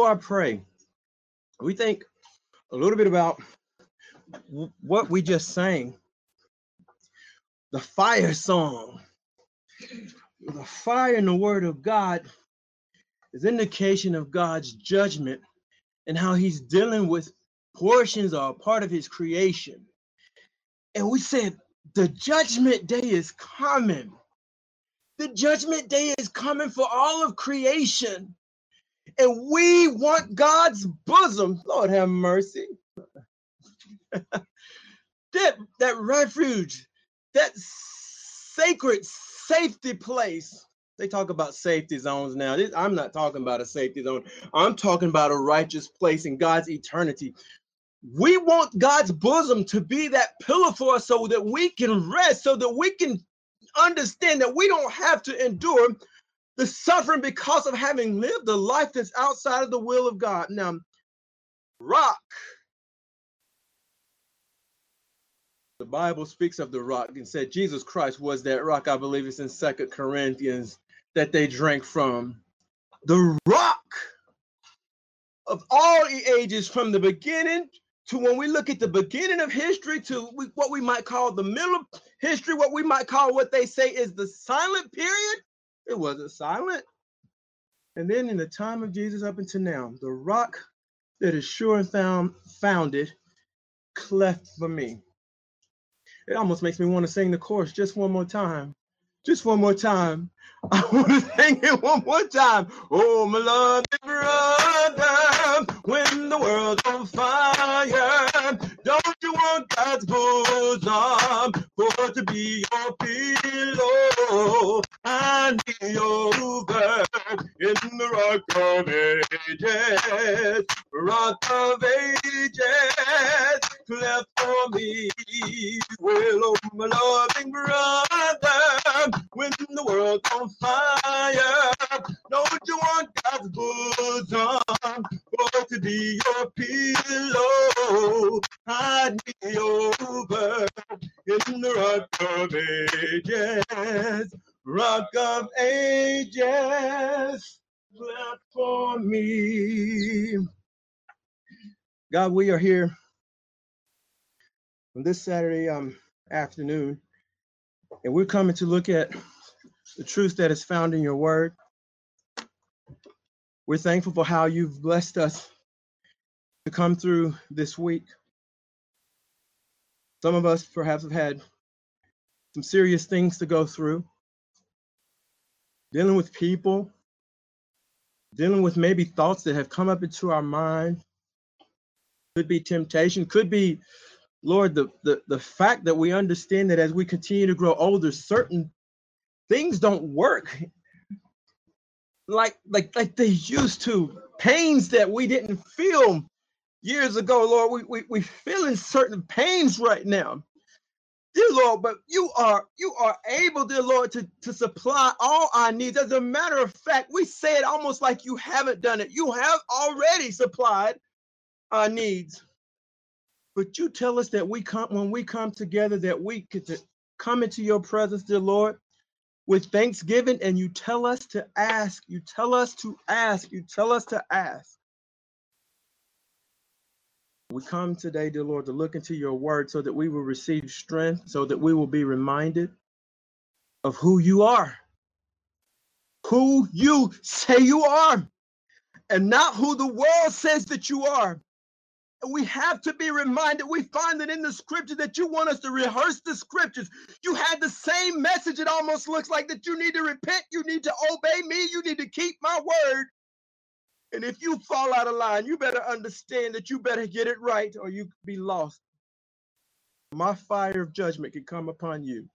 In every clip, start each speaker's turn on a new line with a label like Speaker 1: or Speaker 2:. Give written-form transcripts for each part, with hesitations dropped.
Speaker 1: before I pray, we think a little bit about what we just sang. The fire song. The fire in the word of God is indication of God's judgment and how he's dealing with portions or a part of his creation. And we said the judgment day is coming. The judgment day is coming for all of creation. And we want God's bosom. Lord have mercy. that refuge, that sacred safety place. They talk about safety zones now. I'm not talking about a safety zone. I'm talking about a righteous place in God's eternity. We want God's bosom to be that pillar for us so that we can rest, so that we can understand that we don't have to endure the suffering because of having lived a life that's outside of the will of God. Now, rock. The Bible speaks of the rock and said Jesus Christ was that rock. I believe it's in 2 Corinthians that they drank from. The rock of all ages, from the beginning to when we look at the beginning of history to what we might call the middle of history, what we might call what they say is the silent period. It wasn't silent. And then in the time of Jesus up until now, the rock that is sure and founded cleft for me. It almost makes me want to sing the chorus just one more time. Just one more time. I want to sing it one more time. Oh, my loving brother, when the world's on fire, don't you want God's bosom for it to be your pillow? I need your bird in the rock of ages, rock of ages, cleft for me. Well, oh, my loving brother, when the world's on fire, don't you want God's bosom for it to be your pillow? I need your bird in the rock of ages, rock of ages, clap for me. God, we are here on this Saturday afternoon, and we're coming to look at the truth that is found in your word. We're thankful for how you've blessed us to come through this week. Some of us perhaps have had some serious things to go through, dealing with people, dealing with maybe thoughts that have come up into our mind. Could be temptation, could be, Lord, the fact that we understand that as we continue to grow older, certain things don't work like they used to. Pains that we didn't feel years ago, Lord, we feeling certain pains right now, dear Lord. But you are able, dear Lord, to supply all our needs. As a matter of fact, we say it almost like you haven't done it. You have already supplied our needs. But you tell us that when we come together, that we could come into your presence, dear Lord, with thanksgiving, and you tell us to ask. You tell us to ask. You tell us to ask. We come today, dear Lord, to look into your word so that we will receive strength, so that we will be reminded of who you are, who you say you are, and not who the world says that you are. And we have to be reminded. We find it in the scripture that you want us to rehearse the scriptures. You had the same message. It almost looks like that you need to repent. You need to obey me. You need to keep my word. And if you fall out of line, you better understand that you better get it right, or you could be lost. My fire of judgment can come upon you.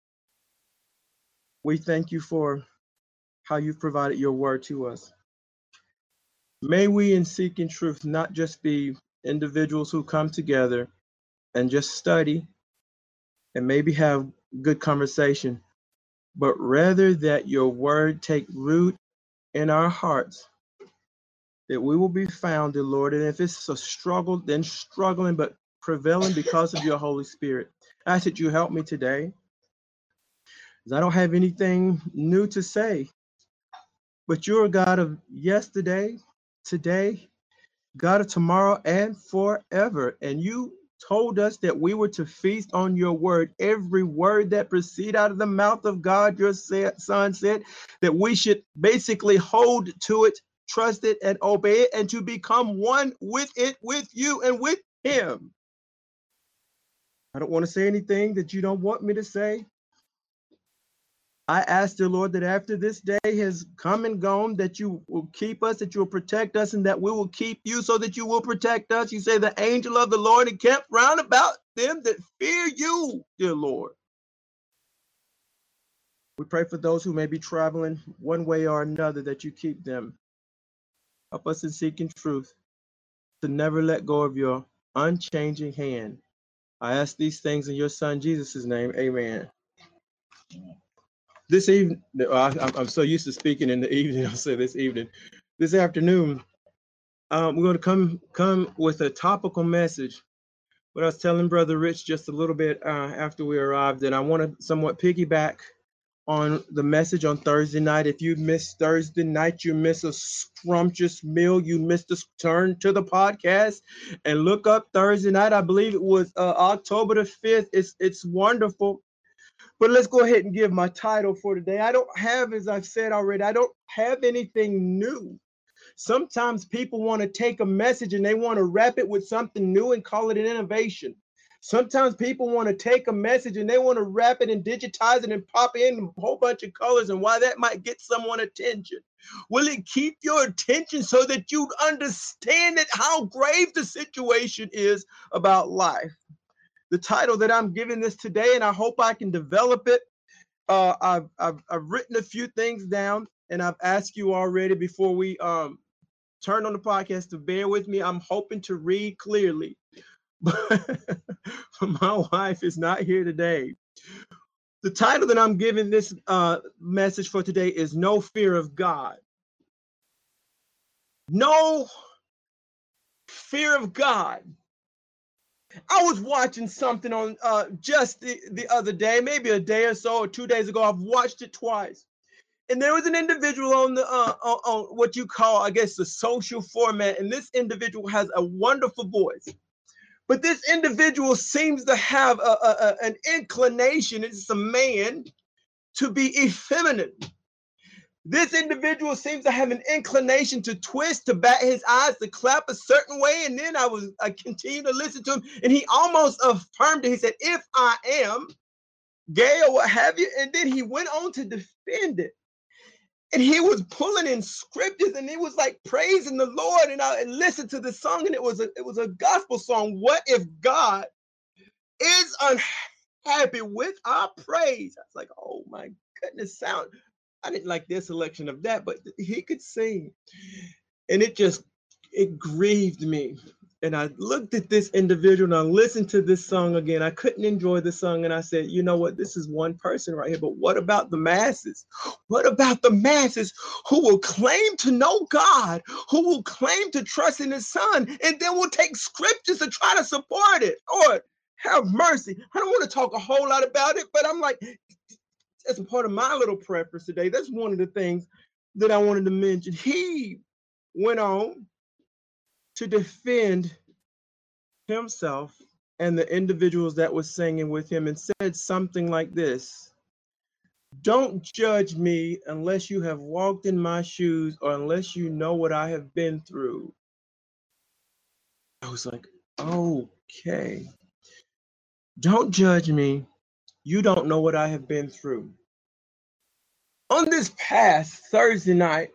Speaker 1: We thank you for how you've provided your word to us. May we, in seeking truth, not just be individuals who come together and just study and maybe have good conversation, but rather that your word take root in our hearts, that we will be found, dear Lord. And if it's a struggle, then struggling, but prevailing because of your Holy Spirit. I ask that you help me today, because I don't have anything new to say, but you're a God of yesterday, today, God of tomorrow, and forever. And you told us that we were to feast on your word. Every word that proceeded out of the mouth of God, your son said that we should basically hold to it, trust it, and obey it, and to become one with it, with you, and with him. I don't want to say anything that you don't want me to say. I ask the Lord that after this day has come and gone, that you will keep us, that you will protect us, and that we will keep you so that you will protect us. You say the angel of the Lord encamped round about them that fear you, dear Lord. We pray for those who may be traveling one way or another, that you keep them. Help us in seeking truth, to never let go of your unchanging hand. I ask these things in your son Jesus' name. Amen. This evening, I'm so used to speaking in the evening. I'll say this evening. This afternoon, we're going to come with a topical message. But I was telling Brother Rich just a little bit after we arrived that I want to somewhat piggyback on the message on Thursday night. If you missed Thursday night, you missed a scrumptious meal. You missed a turn to the podcast and look up Thursday night. I believe it was October the 5th. It's wonderful. But let's go ahead and give my title for today. I don't have, as I've said already, I don't have anything new. Sometimes people want to take a message and they want to wrap it with something new and call it an innovation. Sometimes people want to take a message and they want to wrap it and digitize it and pop in a whole bunch of colors, and why that might get someone attention. Will it keep your attention so that you understand that how grave the situation is about life? The title that I'm giving this today, and I hope I can develop it. I've written a few things down, and I've asked you already before we turn on the podcast to bear with me. I'm hoping to read clearly, but my wife is not here today. The title that I'm giving this message for today is No Fear of God. No fear of God. I was watching something on just the other day, maybe a day or so, or 2 days ago. I've watched it twice. And there was an individual on the on what you call, I guess, the social format. And this individual has a wonderful voice. But this individual seems to have an inclination, it's a man, to be effeminate. This individual seems to have an inclination to twist, to bat his eyes, to clap a certain way. And then I continued to listen to him, and he almost affirmed it. He said, if I am gay or what have you. And then he went on to defend it. And he was pulling in scriptures, and he was like praising the Lord. And I listened to the song, and it was a gospel song. What if God is unhappy with our praise? I was like, oh my goodness, I didn't like their selection of that, but he could sing. And it grieved me. And I looked at this individual and I listened to this song again. I couldn't enjoy the song. And I said, you know what? This is one person right here. But what about the masses? What about the masses who will claim to know God, who will claim to trust in his son, and then will take scriptures to try to support it? Lord, have mercy. I don't want to talk a whole lot about it, but I'm like, that's a part of my little preference today. That's one of the things that I wanted to mention. He went on to defend himself and the individuals that were singing with him and said something like this: don't judge me unless you have walked in my shoes or unless you know what I have been through. I was like, okay. Don't judge me. You don't know what I have been through. On this past Thursday night,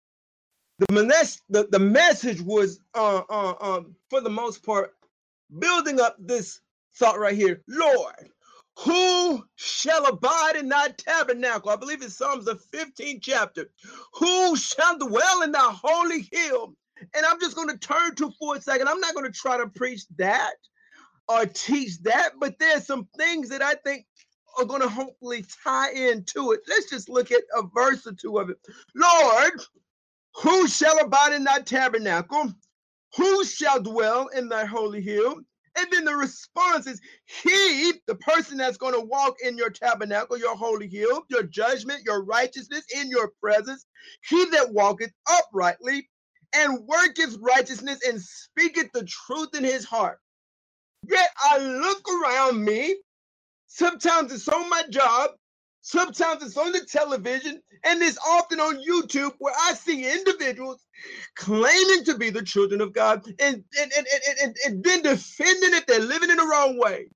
Speaker 1: the message was, for the most part, building up this thought right here. Lord, who shall abide in thy tabernacle? I believe it's Psalms the 15th chapter. Who shall dwell in thy holy hill? And I'm just going to turn to for a second. I'm not going to try to preach that or teach that, but there's some things that I think are going to hopefully tie into it. Let's just look at a verse or two of it. Lord, who shall abide in thy tabernacle? Who shall dwell in thy holy hill? And then the response is, he, the person that's going to walk in your tabernacle, your holy hill, your judgment, your righteousness in your presence, he that walketh uprightly and worketh righteousness, and speaketh the truth in his heart. Yet I look around me, sometimes it's on my job, sometimes it's on the television, and it's often on YouTube where I see individuals claiming to be the children of God and then defending if they're living in the wrong way.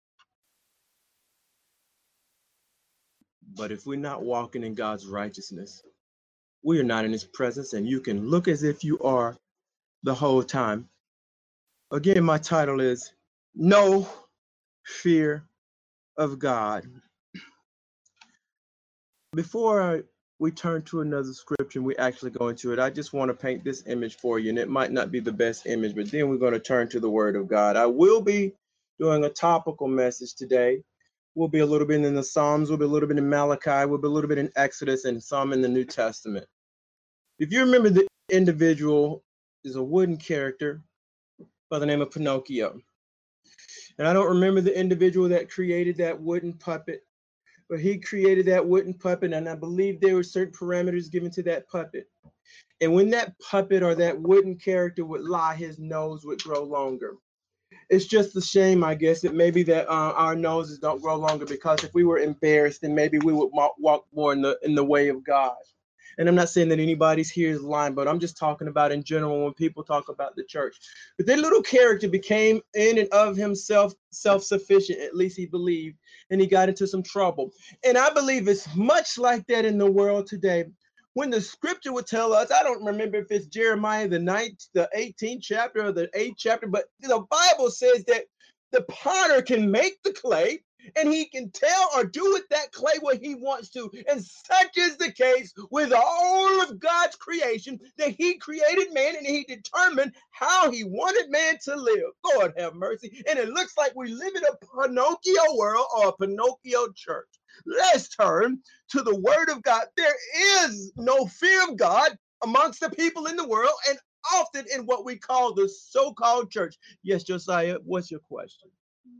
Speaker 1: But if we're not walking in God's righteousness, we are not in his presence, and you can look as if you are the whole time. Again, my title is No Fear of God. Before we turn to another scripture and we actually go into it, I just want to paint this image for you, and it might not be the best image, but then we're going to turn to the Word of God. I will be doing a topical message today. We'll be a little bit in the Psalms, we'll be a little bit in Malachi, we'll be a little bit in Exodus, and some in the New Testament. If you remember, the individual is a wooden character by the name of Pinocchio. And I don't remember the individual that created that wooden puppet, but he created that wooden puppet, and I believe there were certain parameters given to that puppet. And when that puppet or that wooden character would lie, his nose would grow longer. It's just a shame, I guess, that maybe that our noses don't grow longer, because if we were embarrassed, then maybe we would walk more in the way of God. And I'm not saying that anybody's here is lying, but I'm just talking about in general when people talk about the church. But that little character became in and of himself self-sufficient, at least he believed, and he got into some trouble. And I believe it's much like that in the world today. When the scripture would tell us, I don't remember if it's Jeremiah the 18th chapter or the 8th chapter, but the Bible says that the potter can make the clay, and he can tell or do with that clay what he wants to. And such is the case with all of God's creation, that he created man and he determined how he wanted man to live. Lord have mercy. And it looks like we live in a Pinocchio world or a Pinocchio church. Let's turn to the Word of God. There is no fear of God amongst the people in the world, and often in what we call the so-called church. Yes, Josiah, what's your question?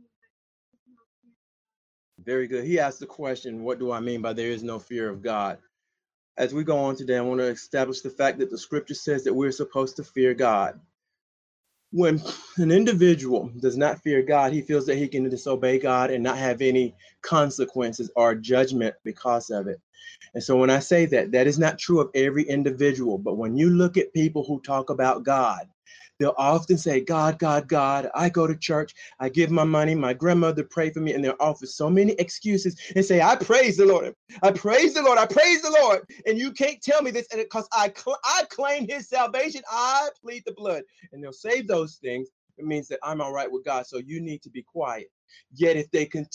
Speaker 1: Very good. He asked the question, what do I mean by there is no fear of God? As we go on today, I want to establish the fact that the scripture says that we're supposed to fear God. When an individual does not fear God, he feels that he can disobey God and not have any consequences or judgment because of it. And so when I say that, that is not true of every individual. But when you look at people who talk about God, they'll often say, God, God, God. I go to church, I give my money, my grandmother prayed for me, and they'll offer so many excuses and say, I praise the Lord. I praise the Lord. I praise the Lord. And you can't tell me this, and because I claim his salvation, I plead the blood. And they'll say those things. It means that I'm all right with God, so you need to be quiet. Yet if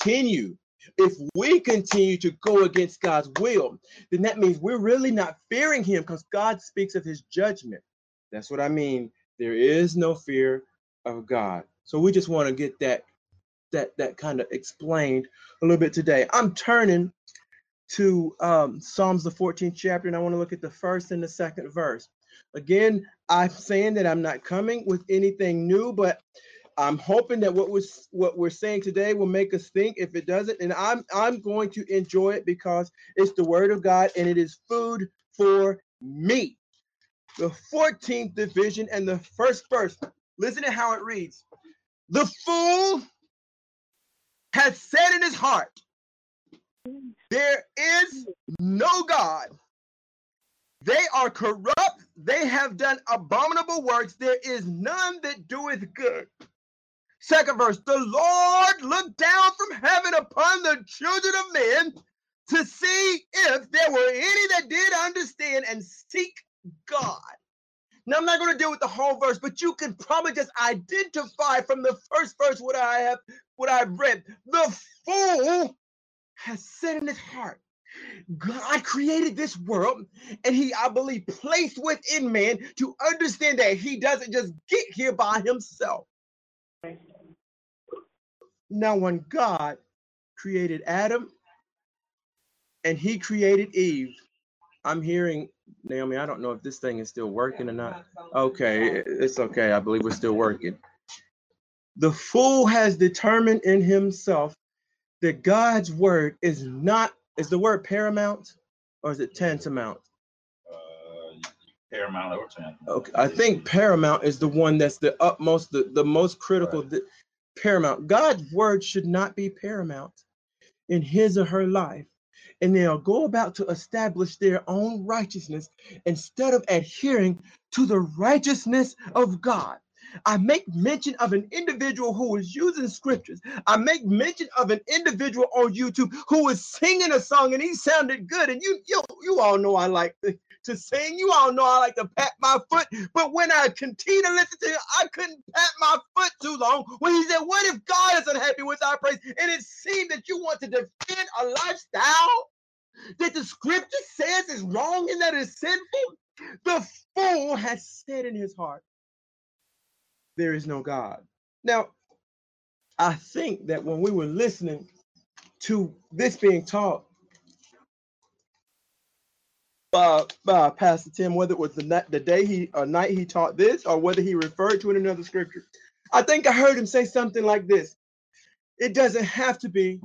Speaker 1: we continue to go against God's will, then that means we're really not fearing him, because God speaks of his judgment. That's what I mean. There is no fear of God. So we just want to get that kind of explained a little bit today. I'm turning to Psalms the 14th chapter, and I want to look at the first and the second verse. Again, I'm saying that I'm not coming with anything new, but I'm hoping that what we're saying today will make us think. If it doesn't, and I'm going to enjoy it, because it's the Word of God and it is food for me. The 14th division and the first verse. Listen to how it reads. The fool has said in his heart, there is no God. They are corrupt. They have done abominable works. There is none that doeth good. Second verse. The Lord looked down from heaven upon the children of men to see if there were any that did understand and seek God. Now, I'm not going to deal with the whole verse, but you can probably just identify from the first verse what I've read. The fool has said in his heart, God created this world, and he, I believe, placed within man to understand that he doesn't just get here by himself. Now, when God created Adam and he created Eve, I'm hearing, Naomi, I don't know if this thing is still working or not. Okay, it's okay. I believe we're still working. The fool has determined in himself that God's word is the word paramount, or is it tantamount?
Speaker 2: Paramount or Channel.
Speaker 1: Okay, I think Paramount is the one that's the utmost, the most critical. Right. Paramount. God's word should not be paramount in his or her life. And they'll go about to establish their own righteousness instead of adhering to the righteousness of God. I make mention of an individual who is using scriptures. I make mention of an individual on YouTube who was singing a song and he sounded good. And you all know I like to sing. You all know I like to pat my foot. But when I continue to listen to him, I couldn't pat my foot too long when he said, what if God isn't happy with our praise? And it seemed that you want to defend a lifestyle that the scripture says is wrong and that is sinful. The fool has said in his heart, there is no God. Now, I think that when we were listening to this being taught by Pastor Tim, whether it was the night he taught this or whether he referred to it in another scripture, I think I heard him say something like this. It doesn't have to be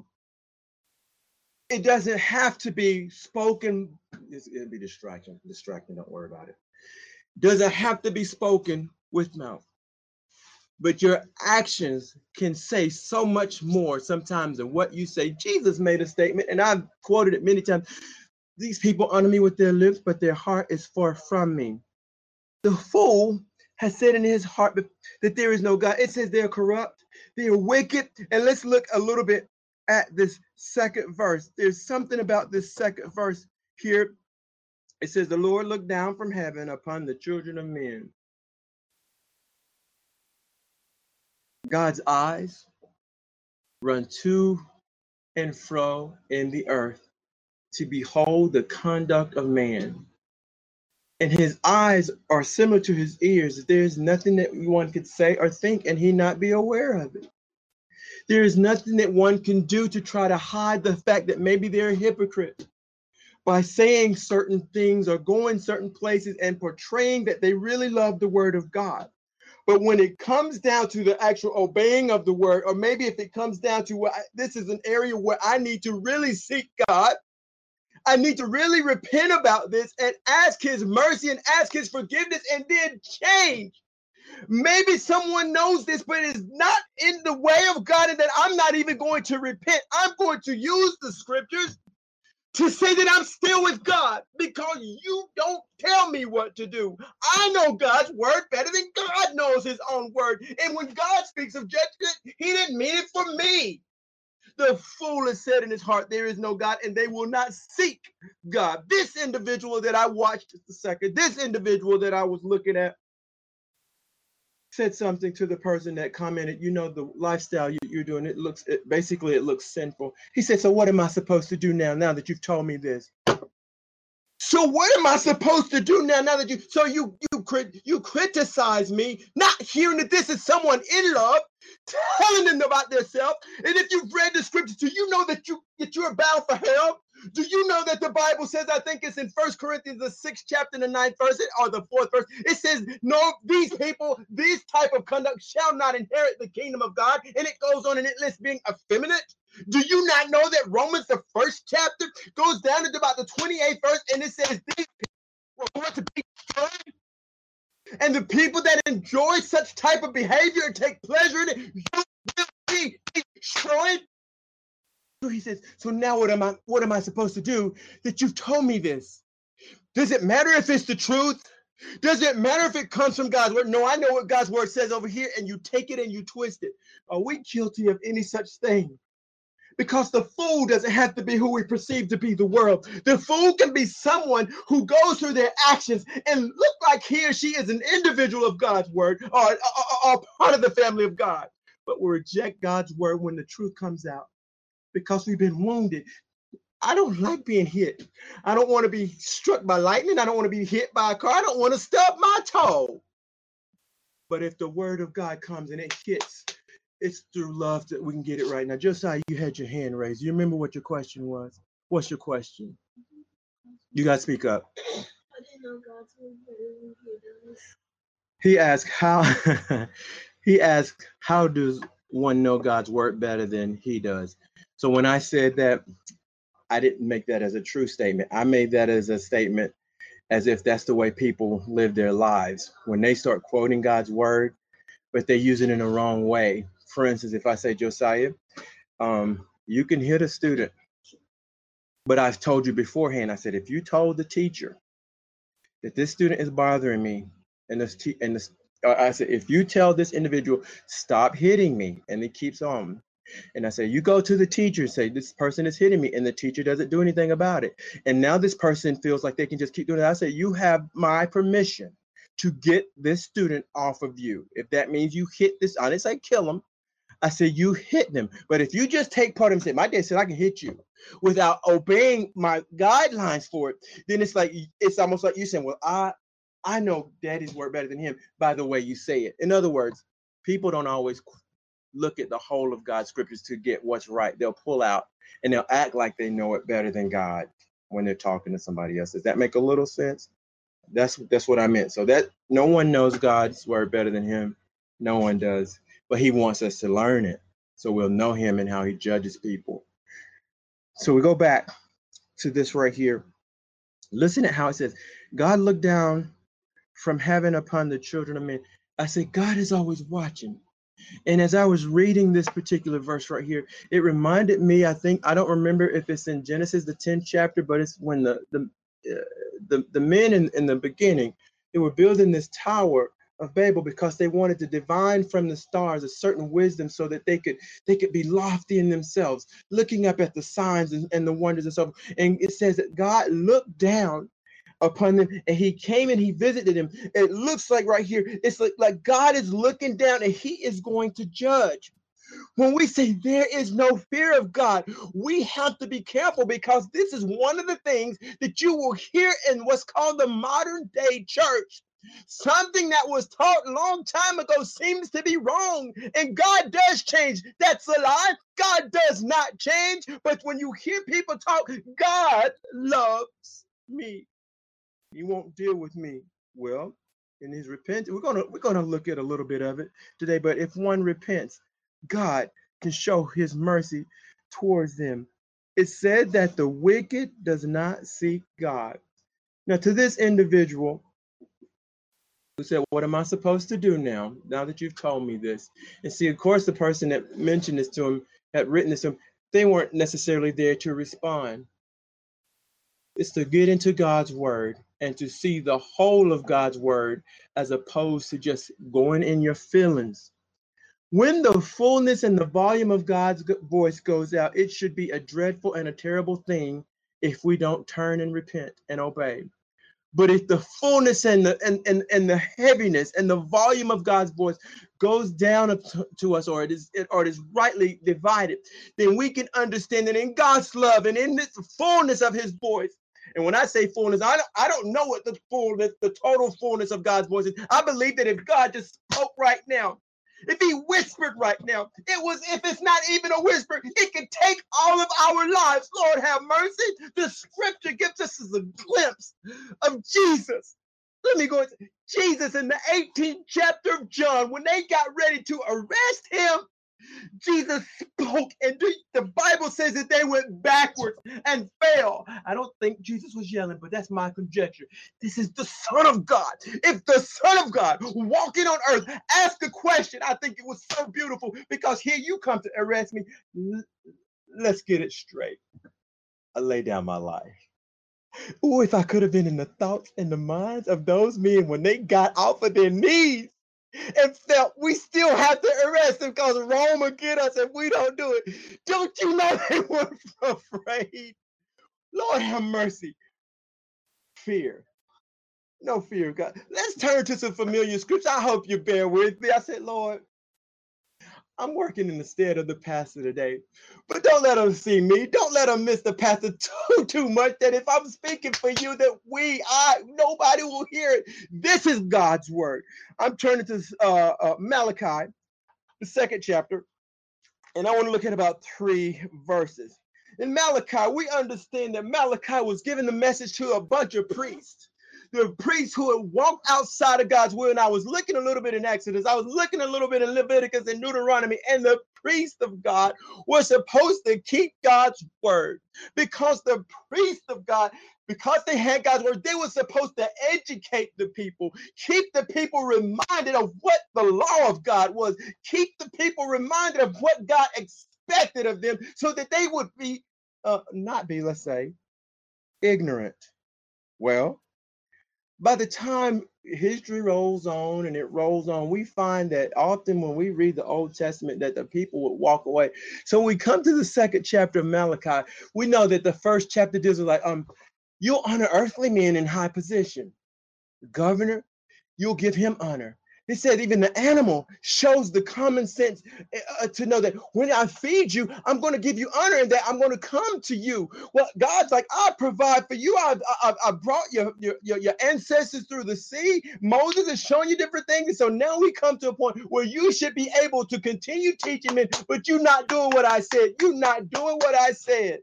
Speaker 1: spoken. It'll be distracting, don't worry about it. Doesn't have to be spoken with mouth. But your actions can say so much more sometimes than what you say. Jesus made a statement, and I've quoted it many times. These people honor me with their lips, but their heart is far from me. The fool has said in his heart that there is no God. It says they're corrupt, they're wicked. And let's look a little bit at this second verse. There's something about this second verse here. It says, the Lord looked down from heaven upon the children of men. God's eyes run to and fro in the earth to behold the conduct of man. And his eyes are similar to his ears. There's nothing that one could say or think and he not be aware of it. There is nothing that one can do to try to hide the fact that maybe they're a hypocrite by saying certain things or going certain places and portraying that they really love the word of God. But when it comes down to the actual obeying of the word, or maybe if it comes down to this is an area where I need to really seek God, I need to really repent about this and ask his mercy and ask his forgiveness and then change. Maybe someone knows this, but it's not in the way of God, and that I'm not even going to repent. I'm going to use the scriptures to say that I'm still with God because you don't tell me what to do. I know God's word better than God knows his own word. And when God speaks of judgment, he didn't mean it for me. The fool has said in his heart, there is no God, and they will not seek God. This individual that I watched just a second, this individual that I was looking at, said something to the person that commented, you know, the lifestyle you're doing, it looks sinful. He said, so what am I supposed to do now that you've told me this? So what am I supposed to do now that you criticize me, not hearing that this is someone in love, telling them about themselves. And if you've read the scriptures, do you know that you're bound for hell? Do you know that the Bible says, I think it's in 1 Corinthians, the 6th chapter, the 9th verse, or the 4th verse, it says, no, these people, this type of conduct shall not inherit the kingdom of God. And it goes on and it lists being effeminate. Do you not know that Romans, the 1st chapter, goes down to about the 28th verse, and it says, these people were going to be destroyed? And the people that enjoy such type of behavior and take pleasure in it, you will be destroyed. So he says, so now what am I supposed to do that you've told me this? Does it matter if it's the truth? Does it matter if it comes from God's word? No, I know what God's word says over here, and you take it and you twist it. Are we guilty of any such thing? Because the fool doesn't have to be who we perceive to be the world. The fool can be someone who goes through their actions and look like he or she is an individual of God's word or part of the family of God, but will reject God's word when the truth comes out because we've been wounded. I don't like being hit. I don't want to be struck by lightning. I don't want to be hit by a car. I don't want to stub my toe. But if the word of God comes and it hits, it's through love that we can get it right. Now, Josiah, you had your hand raised. You remember what your question was? What's your question? You got to speak up.
Speaker 3: I didn't know God's word better than he does.
Speaker 1: He asked, how does one know God's word better than he does? So when I said that, I didn't make that as a true statement. I made that as a statement as if that's the way people live their lives. When they start quoting God's word, but they use it in the wrong way. For instance, if I say, Josiah, you can hit a student, but I've told you beforehand, I said, if you told the teacher that this student is bothering me, I said, if you tell this individual, stop hitting me, and he keeps on. And I say, you go to the teacher and say, this person is hitting me, and the teacher doesn't do anything about it. And now this person feels like they can just keep doing it. I say, you have my permission to get this student off of you. If that means you hit this, I didn't say kill him. I said, you hit them. But if you just take part of and say, my dad said I can hit you without obeying my guidelines for it, then it's almost like you saying, well, I know daddy's word better than him by the way you say it. In other words, people don't always look at the whole of God's scriptures to get what's right. They'll pull out and they'll act like they know it better than God when they're talking to somebody else. Does that make a little sense? That's what I meant. So that no one knows God's word better than him. No one does. But he wants us to learn it so we'll know him and how he judges people. So we go back to this right here. Listen at how it says, God looked down from heaven upon the children of men. I said, God is always watching. And as I was reading this particular verse right here, it reminded me, I don't remember if it's in Genesis, the 10th chapter, but it's when the men in the beginning, they were building this tower of Babel because they wanted to divine from the stars a certain wisdom so that they could be lofty in themselves, looking up at the signs and the wonders and so forth. And it says that God looked down upon them and he came and he visited them. It looks like right here, it's like God is looking down and he is going to judge. When we say there is no fear of God, we have to be careful because this is one of the things that you will hear in what's called the modern day church. Something that was taught a long time ago seems to be wrong, and God does change. That's a lie. God does not change. But when you hear people talk, God loves me. He won't deal with me. Well, in his repentance, we're gonna look at a little bit of it today. But if one repents, God can show his mercy towards them. It said that the wicked does not seek God. Now, to this individual who said, what am I supposed to do now that you've told me this? And see, of course, the person that mentioned this to him, had written this to him, they weren't necessarily there to respond. It's to get into God's word and to see the whole of God's word as opposed to just going in your feelings. When the fullness and the volume of God's voice goes out, it should be a dreadful and a terrible thing if we don't turn and repent and obey. But if the fullness and the heaviness and the volume of God's voice goes down to us, or it is rightly divided, then we can understand that in God's love and in this fullness of his voice. And when I say fullness, I don't know what the total fullness of God's voice is. I believe that if God just spoke right now, if he whispered right now, if it's not even a whisper, it could take all of our lives. Lord have mercy. The scripture gives us a glimpse of Jesus. Let me go into Jesus in the 18th chapter of John. When they got ready to arrest him, Jesus spoke, and the Bible says that they went backwards and fell. I don't think Jesus was yelling, but that's my conjecture. This is the Son of God. If the Son of God walking on earth asked a question, I think it was so beautiful because here you come to arrest me. Let's get it straight. I lay down my life. Oh, if I could have been in the thoughts and the minds of those men when they got off of their knees and felt we still have to arrest them because Rome will get us if we don't do it. Don't you know they were afraid? Lord have mercy. Fear. No fear of God. Let's turn to some familiar scripture. I hope you bear with me. I said, Lord, I'm working in the stead of the pastor today, but don't let them see me. Don't let them miss the pastor too much that if I'm speaking for you, that nobody will hear it. This is God's word. I'm turning to Malachi, the 2nd chapter, and I want to look at about 3 verses. In Malachi, we understand that Malachi was giving the message to a bunch of priests. the priests who had walked outside of God's will. And I was looking a little bit in Exodus. I was looking a little bit in Leviticus and Deuteronomy. And the priests of God were supposed to keep God's word, because the priests of God, because they had God's word, they were supposed to educate the people, keep the people reminded of what the law of God was, keep the people reminded of what God expected of them, so that they would be not be, let's say, ignorant. Well, by the time history rolls on and it rolls on, we find that often when we read the Old Testament that the people would walk away. So when we come to the second chapter of Malachi, we know that the first chapter deals with like, you'll honor earthly men in high position. Governor, you'll give him honor. He said even the animal shows the common sense to know that when I feed you, I'm going to give you honor, and that I'm going to come to you. Well, God's like, I provide for you. I brought your ancestors through the sea. Moses is showing you different things. And so now we come to a point where you should be able to continue teaching me, but you're not doing what I said. You're not doing what I said.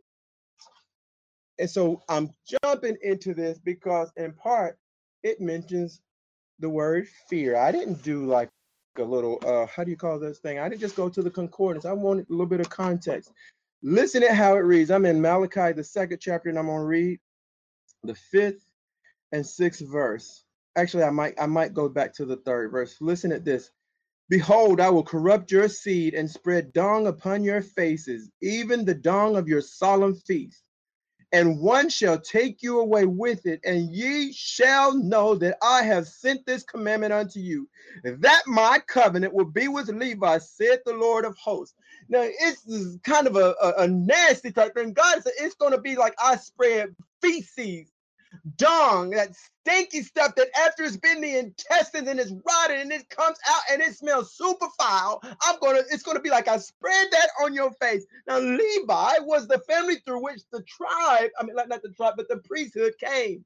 Speaker 1: And so I'm jumping into this because in part it mentions the word fear. I didn't do like a little, how do you call this thing? I didn't just go to the concordance. I wanted a little bit of context. Listen at how it reads. I'm in Malachi, the second chapter, and I'm going to read the 5th and 6th verse. Actually, I might go back to the 3rd verse. Listen at this. Behold, I will corrupt your seed and spread dung upon your faces, even the dung of your solemn feast. And one shall take you away with it, and ye shall know that I have sent this commandment unto you, that my covenant will be with Levi, said the Lord of hosts. Now, it's kind of a nasty type thing. God said it's going to be like I spread feces, dung, that stinky stuff that after it's been the intestines and it's rotted and it comes out and it smells super foul. It's gonna be like I spread that on your face. Now Levi was the family through which the tribe, not the tribe, but the priesthood came.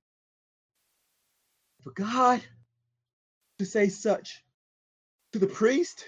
Speaker 1: For God to say such to the priest,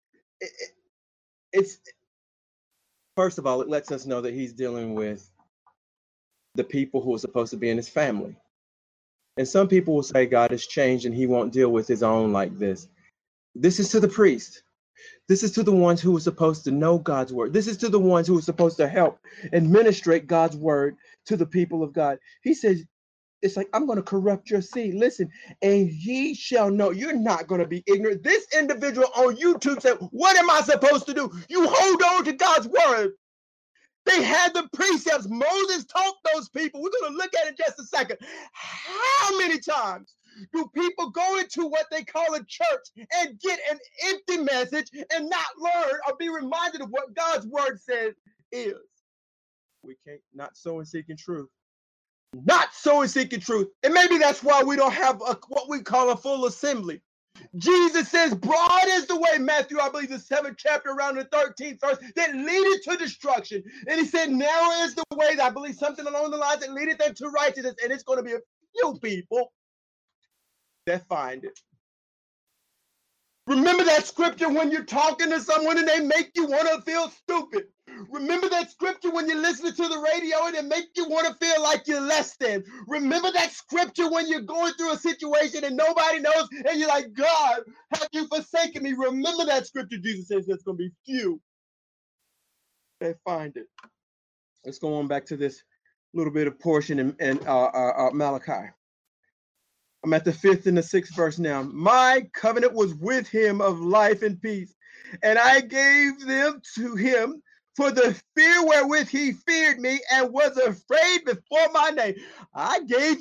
Speaker 1: it's first of all, it lets us know that he's dealing with the people who are supposed to be in his family. And some people will say God has changed and he won't deal with his own like this. This is to the priest. This is to the ones who are supposed to know God's word. This is to the ones who are supposed to help administrate God's word to the people of God. He says, it's like, I'm going to corrupt your seed. Listen, and ye shall know. You're not going to be ignorant. This individual on YouTube said, what am I supposed to do? You hold on to God's word. They had the precepts. Moses taught those people. We're going to look at it in just a second. How many times do people go into what they call a church and get an empty message and not learn or be reminded of what God's word says is? We can't not sow and seeking truth. Not sow and seeking truth. And maybe that's why we don't have what we call a full assembly. Jesus says, broad is the way, Matthew, I believe the 7th chapter, around the 13th verse, that leadeth to destruction. And he said, narrow is the way, I believe something along the lines that leadeth them to righteousness. And it's going to be a few people that find it. Remember that scripture when you're talking to someone and they make you want to feel stupid. Remember that scripture when you're listening to the radio and it makes you want to feel like you're less than. Remember that scripture when you're going through a situation and nobody knows and you're like, God, have you forsaken me? Remember that scripture. Jesus says there's going to be few that find it. Let's go on back to this little bit of portion in Malachi. I'm at the 5th and the 6th verse now. My covenant was with him of life and peace, and I gave them to him for the fear wherewith he feared me and was afraid before my name. I gave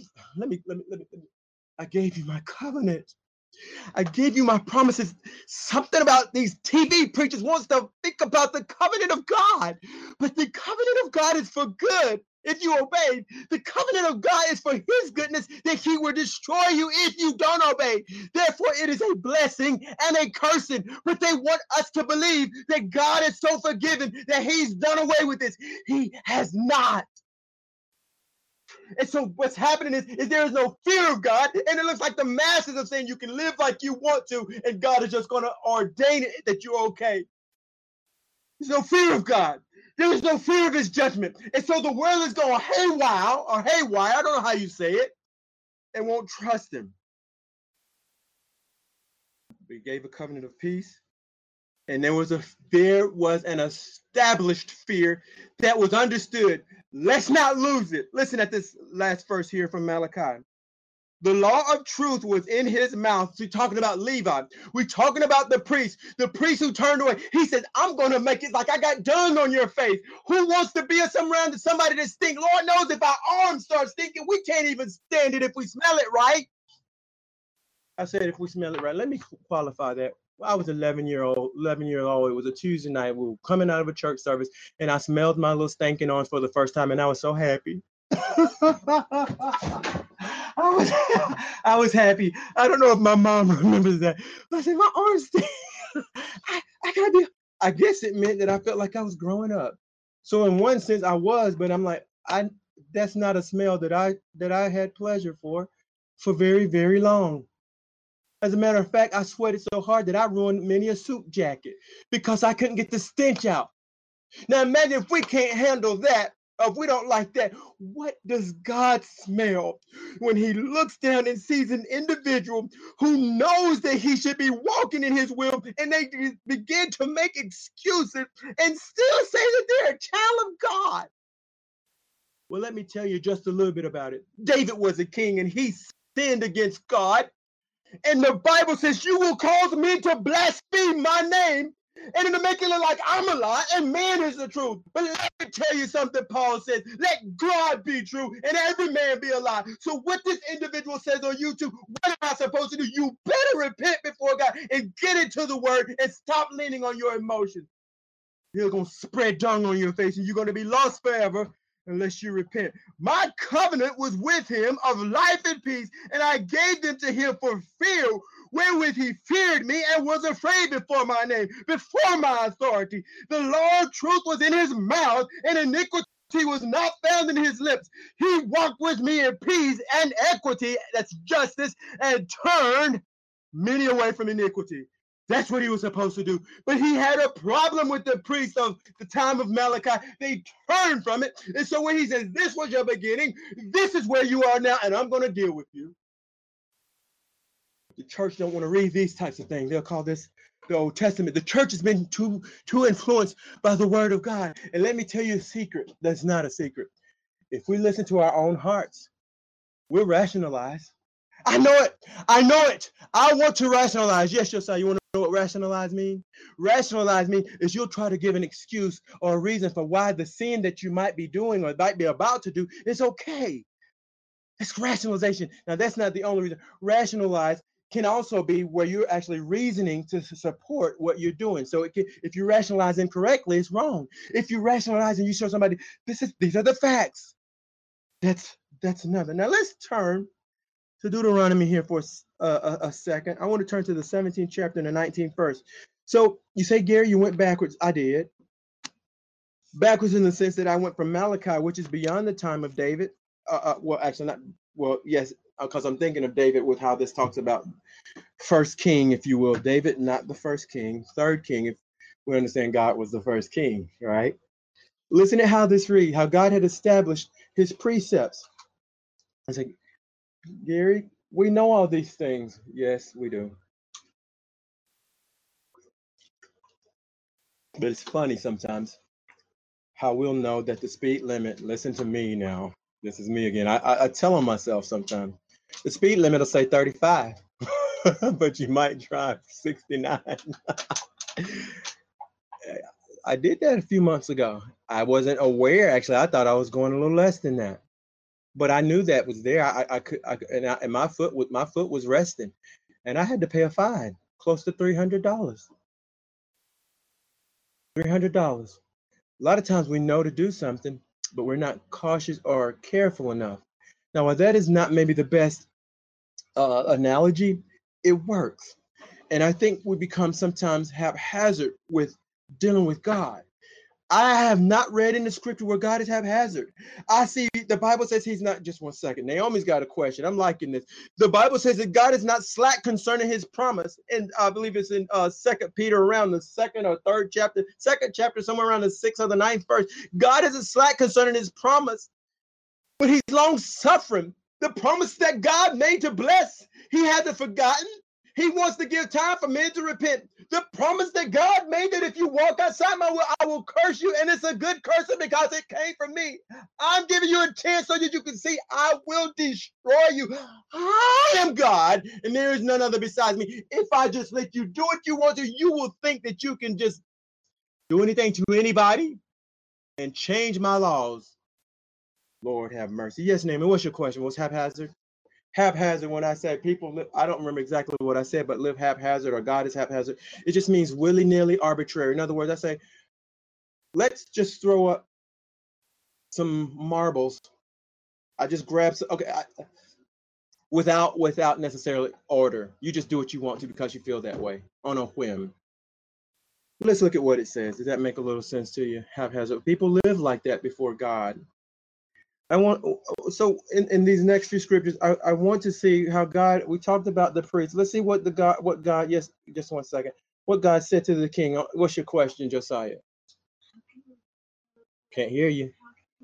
Speaker 1: you my covenant. I gave you my promises. Something about these TV preachers wants to think about the covenant of God, but the covenant of God is for good. If you obey, the covenant of God is for his goodness, that he will destroy you if you don't obey. Therefore, it is a blessing and a cursing. But they want us to believe that God is so forgiving that he's done away with this. He has not. And so what's happening is there is no fear of God, and it looks like the masses are saying you can live like you want to, and God is just going to ordain it that you're okay. There's no fear of God. There is no fear of his judgment. And so the world is going haywire, I don't know how you say it. and won't trust him. He gave a covenant of peace, and there was an established fear that was understood. Let's not lose it. Listen at this last verse here from Malachi. The law of truth was in his mouth. We're talking about Levi. We're talking about the priest who turned away. He said, I'm going to make it like I got dung on your face. Who wants to be around somebody that stinks? Lord knows if our arms start stinking, we can't even stand it if we smell it right. I said, if we smell it right. Let me qualify that. I was 11 years old. It was a Tuesday night. We were coming out of a church service, and I smelled my little stinking arms for the first time, and I was so happy. I was happy. I don't know if my mom remembers that. But I said, my arms stink. I guess it meant that I felt like I was growing up. So in one sense, I was, but I'm like, that's not a smell that I had pleasure for very, very long. As a matter of fact, I sweated so hard that I ruined many a suit jacket because I couldn't get the stench out. Now imagine if we can't handle that, or if we don't like that, what does God smell when he looks down and sees an individual who knows that he should be walking in his will, and they begin to make excuses and still say that they're a child of God? Well, let me tell you just a little bit about it. David was a king, and he sinned against God. And the Bible says, you will cause me to blaspheme my name, and it'll make it look like I'm a lie and man is the truth. But let me tell you something Paul says, let God be true and every man be a lie. So what this individual says on YouTube, what am I supposed to do? You better repent before God and get into the word and stop leaning on your emotions. You're going to spread dung on your face and you're going to be lost forever unless you repent. My covenant was with him of life and peace, and I gave them to him for fear, wherewith he feared me and was afraid before my name, before my authority. The law of truth was in his mouth, and iniquity was not found in his lips. He walked with me in peace and equity, that's justice, and turned many away from iniquity. That's what he was supposed to do. But he had a problem with the priests of the time of Malachi. They turned from it. And so when he says, this was your beginning, this is where you are now, and I'm going to deal with you. The church don't want to read these types of things. They'll call this the Old Testament. The church has been too influenced by the word of God. And let me tell you a secret that's not a secret. If we listen to our own hearts, we'll rationalize. I know it. I want to rationalize. Yes, Josiah, you want to know what rationalize means? Rationalize means is you'll try to give an excuse or a reason for why the sin that you might be doing or might be about to do is okay. It's rationalization. Now, that's not the only reason. Rationalize can also be where you're actually reasoning to support what you're doing. So if you rationalize incorrectly, it's wrong. If you rationalize and you show somebody, these are the facts, that's another. Now, let's turn to Deuteronomy here for a second. I want to turn to the 17th chapter and the 19th verse. So you say, Gary, you went backwards. I did. Backwards in the sense that I went from Malachi, which is beyond the time of David. Well, actually not. Well, yes, because I'm thinking of David with how this talks about first king, if you will. David, not the first king, third king, if we understand God was the first king, right? Listen to how this reads, how God had established his precepts. I say, Gary, we know all these things. Yes, we do. But it's funny sometimes how we'll know that the speed limit, listen to me now. This is me again. I tell on myself sometimes. The speed limit will say 35, but you might drive 69. I did that a few months ago. I wasn't aware, actually. I thought I was going a little less than that. But I knew that was there. And my foot was resting, and I had to pay a fine, close to $300. $300. A lot of times we know to do something, but we're not cautious or careful enough. Now, while that is not maybe the best analogy, it works. And I think we become sometimes haphazard with dealing with God. I have not read in the scripture where God is haphazard. I see the Bible says he's not, just one second. Naomi's got a question. I'm liking this. The Bible says that God is not slack concerning his promise. And I believe it's in 2 Peter around the second or third chapter, second chapter, somewhere around the 6th or the 9th verse. God isn't slack concerning his promise, but he's long suffering The promise that God made to bless, he hasn't forgotten. He wants to give time for men to repent. The promise that God made that if you walk outside my will, I will curse you. And it's a good cursing because it came from me. I'm giving you a chance so that you can see I will destroy you. I am God, and there is none other besides me. If I just let you do what you want to, you will think that you can just do anything to anybody and change my laws. Lord have mercy. Yes, Naaman, what's your question? What's haphazard? Haphazard, when I say people live, I don't remember exactly what I said, but live haphazard or God is haphazard. It just means willy-nilly, arbitrary. In other words, I say, let's just throw up some marbles. I just grab some, okay, without necessarily order. You just do what you want to because you feel that way on a whim. Let's look at what it says. Does that make a little sense to you? Haphazard. People live like that before God. So in these next few scriptures, I want to see how God, we talked about the priest. Let's see what God, yes, just one second. What God said to the king. What's your question, Josiah? Can't hear you.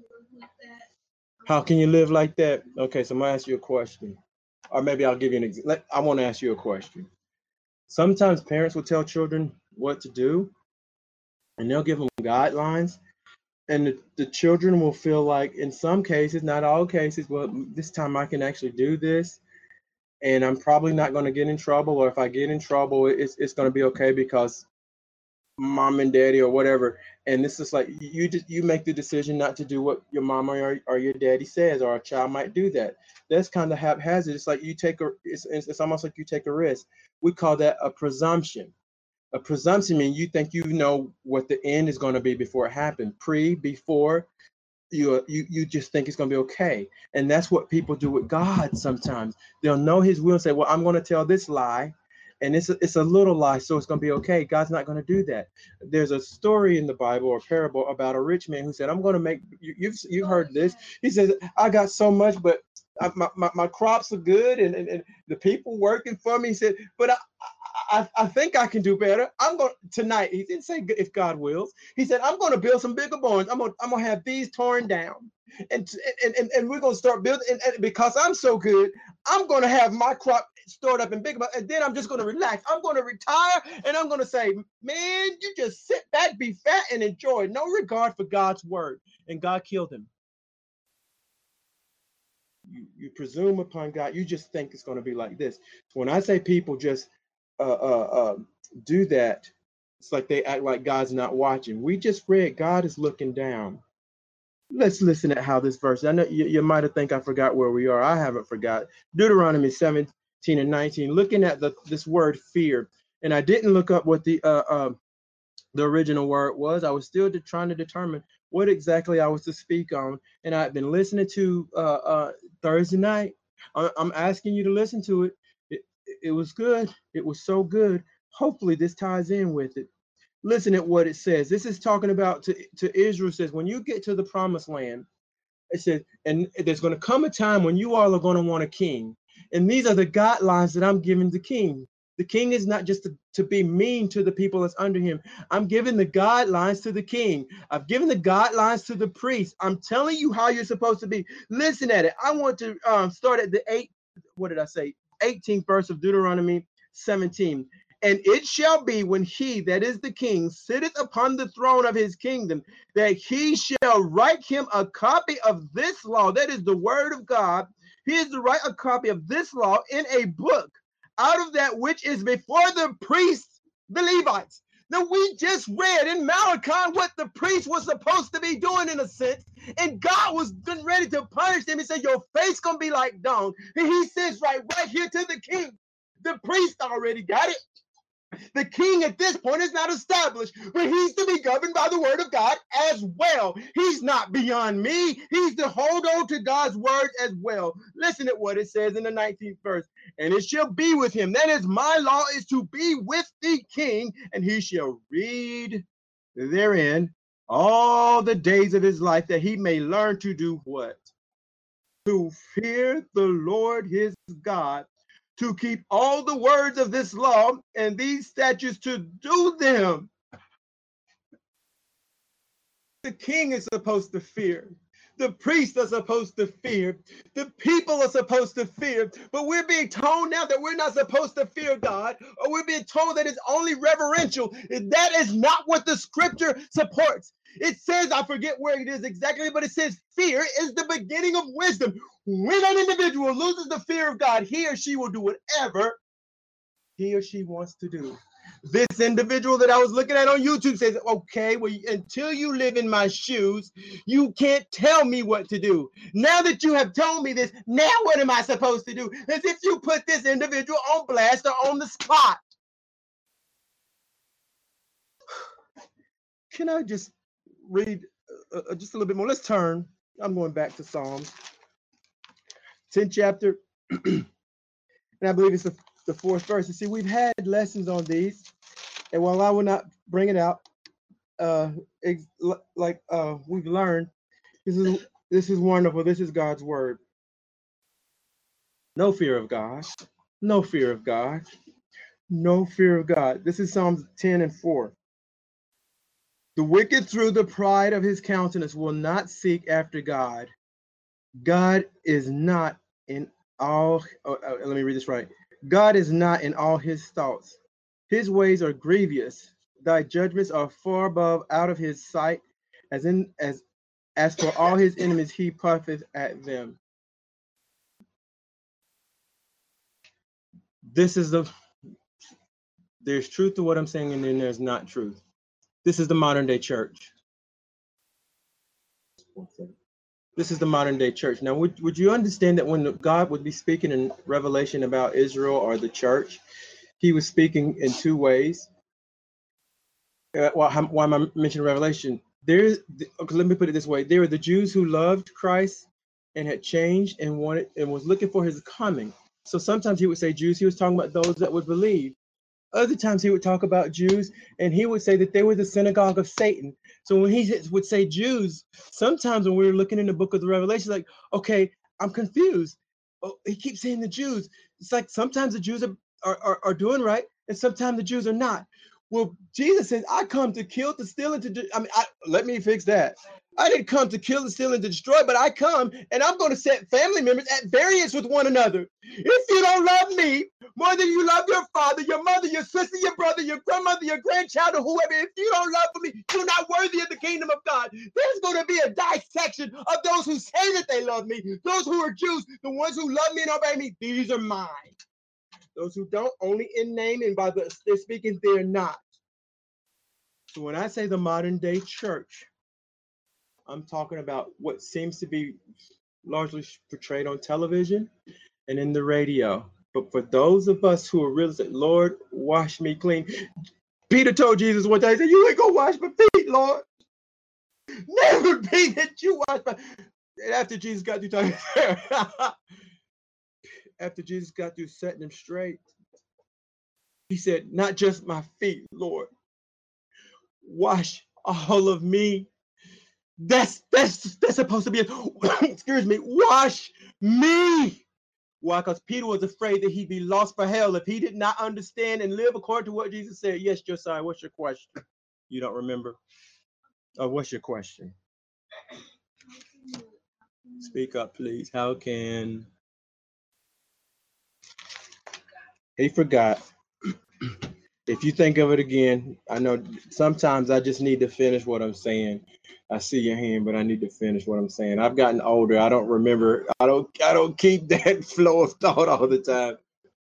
Speaker 1: How can you live like that? Okay, so I'm gonna ask you a question. Or maybe I'll give you an example. I want to ask you a question. Sometimes parents will tell children what to do, and they'll give them guidelines. And the children will feel like, in some cases, not all cases, well, this time I can actually do this, and I'm probably not going to get in trouble. Or if I get in trouble, it's going to be okay because mom and daddy or whatever. And this is like you make the decision not to do what your mama or your daddy says, or a child might do that. That's kind of haphazard. It's like it's almost like you take a risk. We call that a presumption. A presumption means you think you know what the end is going to be before it happens. Before you just think it's going to be okay. And that's what people do with God sometimes. They'll know his will and say, well, I'm going to tell this lie, and it's a little lie, so it's going to be okay. God's not going to do that. There's a story in the Bible or parable about a rich man who said, I'm going to make, you've heard this. He says, I got so much, but my crops are good, and the people working for me. He said, but I think I can do better. I'm going tonight. He didn't say if God wills. He said, I'm going to build some bigger barns. I'm going to have these torn down, and we're going to start building. And because I'm so good, I'm going to have my crop stored up in bigger. And then I'm just going to relax. I'm going to retire, and I'm going to say, man, you just sit back, be fat, and enjoy. No regard for God's word. And God killed him. You presume upon God. You just think it's going to be like this. When I say people just do that, it's like they act like God's not watching. We just read God is looking down. Let's listen at how this verse, I know you might have think I forgot where we are. I haven't forgot. Deuteronomy 17 and 19, looking at this word fear. And I didn't look up what the original word was. I was still trying to determine what exactly I was to speak on. And I've been listening to Thursday night. I'm asking you to listen to it. It was good. It was so good. Hopefully this ties in with it. Listen at what it says. This is talking about to Israel. It says, when you get to the promised land, it says, and there's going to come a time when you all are going to want a king. And these are the guidelines that I'm giving the king. The king is not just to be mean to the people that's under him. I'm giving the guidelines to the king. I've given the guidelines to the priest. I'm telling you how you're supposed to be. Listen at it. I want to start at the 18th verse of Deuteronomy 17. And it shall be when he, that is the king, sitteth upon the throne of his kingdom, that he shall write him a copy of this law. That is the word of God. He is to write a copy of this law in a book, out of that which is before the priests, the Levites. Now, we just read in Malachi what the priest was supposed to be doing in a sense, and God was getting ready to punish them. He said, your face going to be like dung. And he says right here to the king, the priest already got it. The king at this point is not established, but he's to be governed by the word of God as well. He's not beyond me. He's to hold on to God's word as well. Listen at what it says in the 19th verse. And it shall be with him. That is, my law is to be with the king, and he shall read therein all the days of his life, that he may learn to do what? To fear the Lord his God, to keep all the words of this law and these statutes, to do them. The king is supposed to fear. The priests are supposed to fear. The people are supposed to fear. But we're being told now that we're not supposed to fear God, or we're being told that it's only reverential. That is not what the scripture supports. It says, I forget where it is exactly, but it says fear is the beginning of wisdom. When an individual loses the fear of God, he or she will do whatever he or she wants to do. This individual that I was looking at on YouTube says, okay, well, until you live in my shoes, you can't tell me what to do. Now that you have told me this, now what am I supposed to do? As if you put this individual on blast or on the spot. Can I just read just a little bit more? Let's turn. I'm going back to Psalms 10th chapter, and I believe it's the 4th verse. You see, we've had lessons on these, and while I will not bring it out, we've learned, this is wonderful. This is God's word. No fear of God. No fear of God. No fear of God. This is Psalms 10 and 4. The wicked through the pride of his countenance will not seek after God. God is not in all, let me read this right. God is not in all his thoughts. His ways are grievous. Thy judgments are far above out of his sight. As for all his enemies, he puffeth at them. There's truth to what I'm saying, and then there's not truth. This is the modern day church. This is the modern day church. Now, would you understand that when God would be speaking in Revelation about Israel or the church, he was speaking in two ways? Why am I mentioning Revelation? Let me put it this way. There were the Jews who loved Christ and had changed and was looking for his coming. So sometimes he would say Jews, he was talking about those that would believe. Other times he would talk about Jews, and he would say that they were the synagogue of Satan. So when he would say Jews, sometimes when we were looking in the book of the Revelation, like, okay, I'm confused. Oh, he keeps saying the Jews. It's like sometimes the Jews are doing right, and sometimes the Jews are not. Well, Jesus says, I come to kill, to steal, and to let me fix that. I didn't come to kill, and steal, and to destroy, but I come, and I'm going to set family members at variance with one another. If you don't love me more than you love your father, your mother, your sister, your brother, your grandmother, your grandchild, or whoever, if you don't love me, you're not worthy of the kingdom of God. There's going to be a dissection of those who say that they love me, those who are Jews, the ones who love me and obey me. These are mine. Those who don't, only in name, and by they're speaking, they're not. So when I say the modern day church, I'm talking about what seems to be largely portrayed on television and in the radio. But for those of us who are really saying, Lord, wash me clean. Peter told Jesus one day, he said, you ain't gonna wash my feet, Lord. Never be that you wash my. And after Jesus got through talking, after Jesus got through setting him straight, he said, not just my feet, Lord. Wash all of me. That's supposed to be excuse me, wash me. Why? Because Peter was afraid that he'd be lost for hell if he did not understand and live according to what Jesus said. Yes, Josiah, what's your question? You don't remember? Oh, what's your question? Speak up, please. How can he forgot? If you think of it again, I know sometimes I just need to finish what I'm saying. I see your hand, but I need to finish what I'm saying. I've gotten older. I don't remember. I don't keep that flow of thought all the time.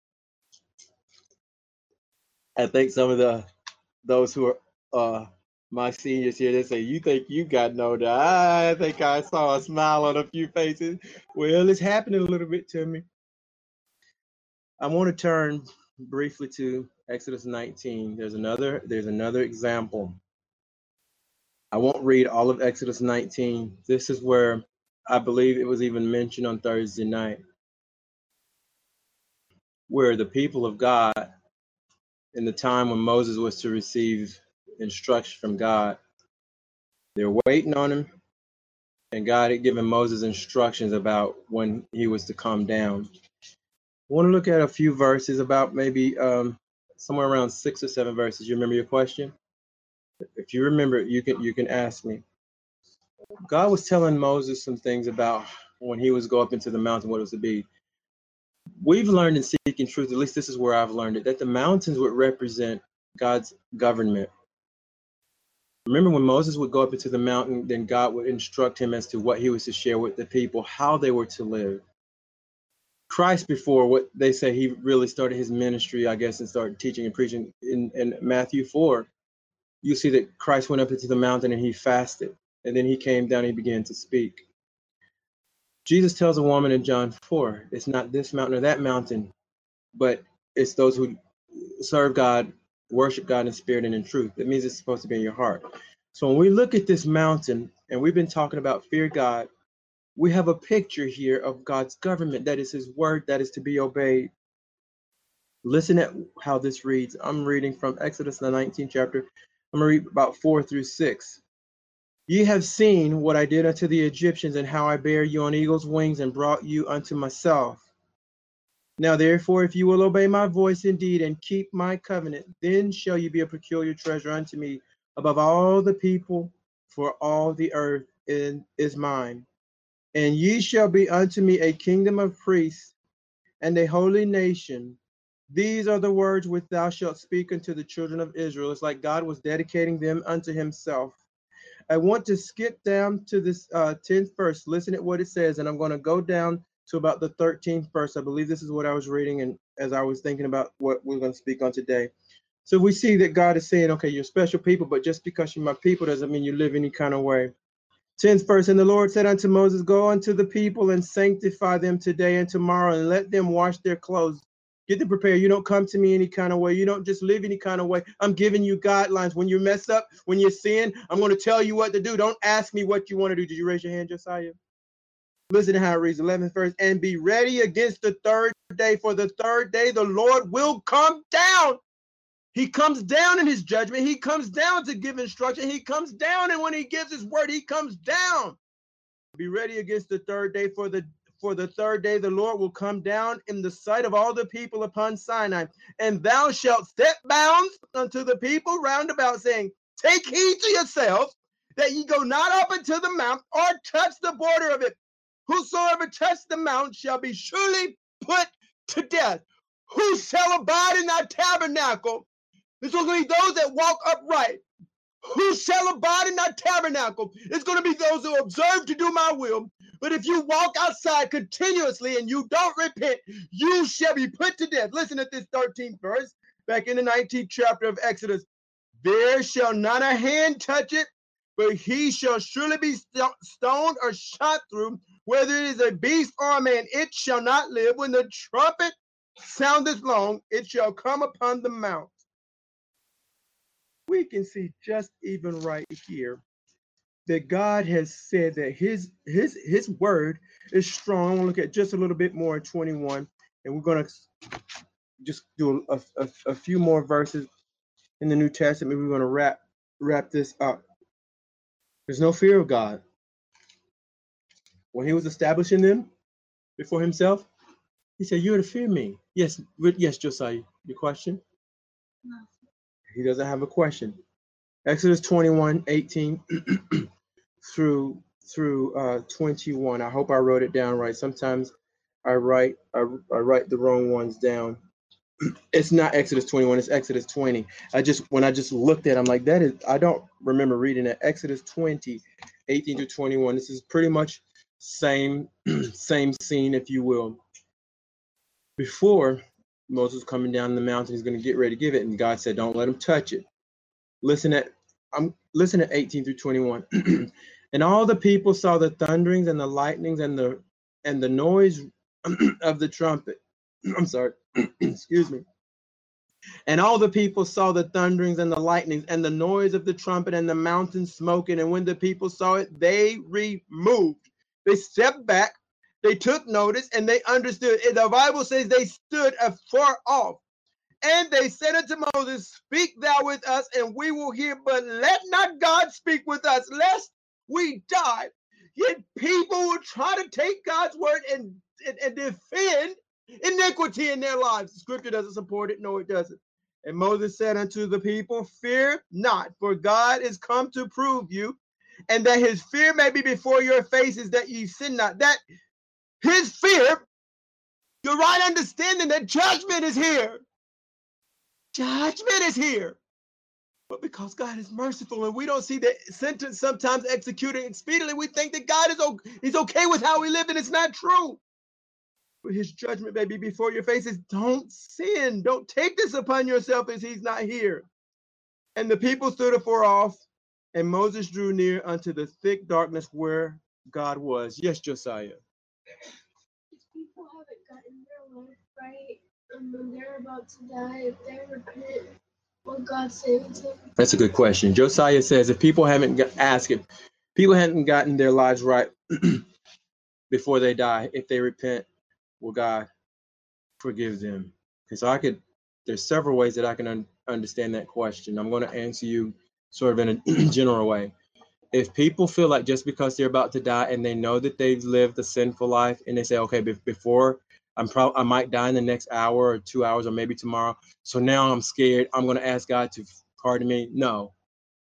Speaker 1: I think some of those who are my seniors here, they say, you think you got older. I think I saw a smile on a few faces. Well, it's happening a little bit to me. I want to turn briefly to Exodus 19. There's another example. I won't read all of Exodus 19. This is where I believe it was even mentioned on Thursday night, where the people of God, in the time when Moses was to receive instruction from God, they're waiting on him, and God had given Moses instructions about when he was to come down. I want to look at a few verses, about maybe somewhere around 6 or 7 verses. You remember your question? If you remember it, you can ask me. God was telling Moses some things about when he was go up into the mountain, what it was to be. We've learned in Seeking Truth, at least this is where I've learned it, that the mountains would represent God's government. Remember when Moses would go up into the mountain, then God would instruct him as to what he was to share with the people, how they were to live. Christ, before what they say he really started his ministry, I guess, and started teaching and preaching in Matthew 4, you see that Christ went up into the mountain and he fasted. And then he came down and he began to speak. Jesus tells a woman in John 4, it's not this mountain or that mountain, but it's those who serve God, worship God in spirit and in truth. That means it's supposed to be in your heart. So when we look at this mountain, and we've been talking about fear God, we have a picture here of God's government. That is his word that is to be obeyed. Listen at how this reads. I'm reading from Exodus, the 19th chapter. I'm going to read about 4 through 6. Ye have seen what I did unto the Egyptians, and how I bare you on eagle's wings and brought you unto myself. Now therefore, if you will obey my voice indeed and keep my covenant, then shall you be a peculiar treasure unto me above all the people, for all the earth is mine. And ye shall be unto me a kingdom of priests and a holy nation. These are the words which thou shalt speak unto the children of Israel. It's like God was dedicating them unto himself. I want to skip down to this 10th verse. Listen at what it says, and I'm going to go down to about the 13th verse. I believe this is what I was reading, and as I was thinking about what we're going to speak on today. So we see that God is saying, okay, you're special people, but just because you're my people doesn't mean you live any kind of way. 10th verse, and the Lord said unto Moses, go unto the people and sanctify them today and tomorrow, and let them wash their clothes. Get them prepared. You don't come to me any kind of way. You don't just live any kind of way. I'm giving you guidelines. When you mess up, when you sin, I'm going to tell you what to do. Don't ask me what you want to do. Did you raise your hand, Josiah? Listen to how it reads, 11th verse, and be ready against the third day, for the third day the Lord will come down. He comes down in his judgment. He comes down to give instruction. He comes down, and when he gives his word, he comes down. Be ready against the third day, for the third day the Lord will come down in the sight of all the people upon Sinai. And thou shalt set bounds unto the people round about, saying, take heed to yourselves, that ye go not up into the mount, or touch the border of it. Whosoever touch the mount shall be surely put to death. Who shall abide in thy tabernacle? It's going to be those that walk upright. Who shall abide in thy tabernacle? It's going to be those who observe to do my will. But if you walk outside continuously and you don't repent, you shall be put to death. Listen at this 13th verse, back in the 19th chapter of Exodus. There shall not a hand touch it, but he shall surely be stoned or shot through, whether it is a beast or a man. It shall not live. When the trumpet soundeth long, it shall come upon the mount. We can see just even right here that God has said that his word is strong. I want to look at just a little bit more in 21, and we're going to just do a few more verses in the New Testament. We're going to wrap this up. There's no fear of God. When he was establishing them before himself, he said, you're to fear me. Yes, Josiah, your question?
Speaker 3: No.
Speaker 1: He doesn't have a question. Exodus 21:18 through 21. I hope I wrote it down right. Sometimes I write the wrong ones down. It's not Exodus 21, it's Exodus 20. When I just looked at it, I'm like, I don't remember reading it. Exodus 20:18 through 21. This is pretty much same scene, if you will. Before Moses coming down the mountain, he's going to get ready to give it, and God said, don't let him touch it. Listen at 18 through 21. And all the people saw the thunderings and the lightnings and the noise of the trumpet. I'm sorry. Excuse me. And all the people saw the thunderings and the lightnings and the noise of the trumpet and the mountain smoking. And when the people saw it, they removed. They stepped back. They took notice and they understood. The Bible says they stood afar off. And they said unto Moses, speak thou with us, and we will hear, but let not God speak with us, lest we die. Yet people will try to take God's word and defend iniquity in their lives. The scripture doesn't support it. No, it doesn't. And Moses said unto the people, fear not, for God is come to prove you, and that his fear may be before your faces, that ye sin not. That his fear, your right understanding that judgment is here. Judgment is here. But because God is merciful and we don't see the sentence sometimes executed expediently, we think that God is okay with how we live, and it's not true. But his judgment may be before your faces. Don't sin. Don't take this upon yourself as he's not here. And the people stood afar off, and Moses drew near unto the thick darkness where God was. Yes, Josiah.
Speaker 3: If people haven't gotten their life right, and when they're about to die, if they repent, will God save them?
Speaker 1: That's a good question. Josiah says if people haven't gotten their lives right before they die, if they repent, will God forgive them? And so there's several ways that I can understand that question. I'm going to answer you sort of in a general way. If people feel like just because they're about to die and they know that they've lived a sinful life, and they say, okay, before I might die in the next hour or 2 hours or maybe tomorrow, so now I'm scared, I'm going to ask God to pardon me. No.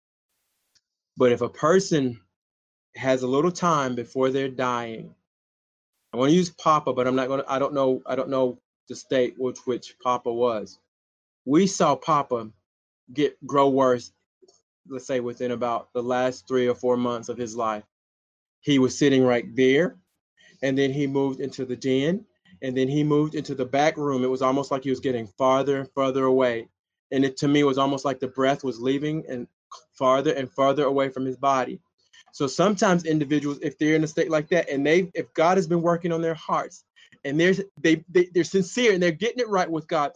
Speaker 1: But if a person has a little time before they're dying, I want to use Papa, but I don't know the state which Papa was. We saw Papa grow worse, let's say within about the last 3 or 4 months of his life. He was sitting right there, and then he moved into the den, and then he moved into the back room. It was almost like he was getting farther and further away. And to me, it was almost like the breath was leaving and farther and farther away from his body. So sometimes individuals, if they're in a state like that, and if God has been working on their hearts, and they're sincere and they're getting it right with God,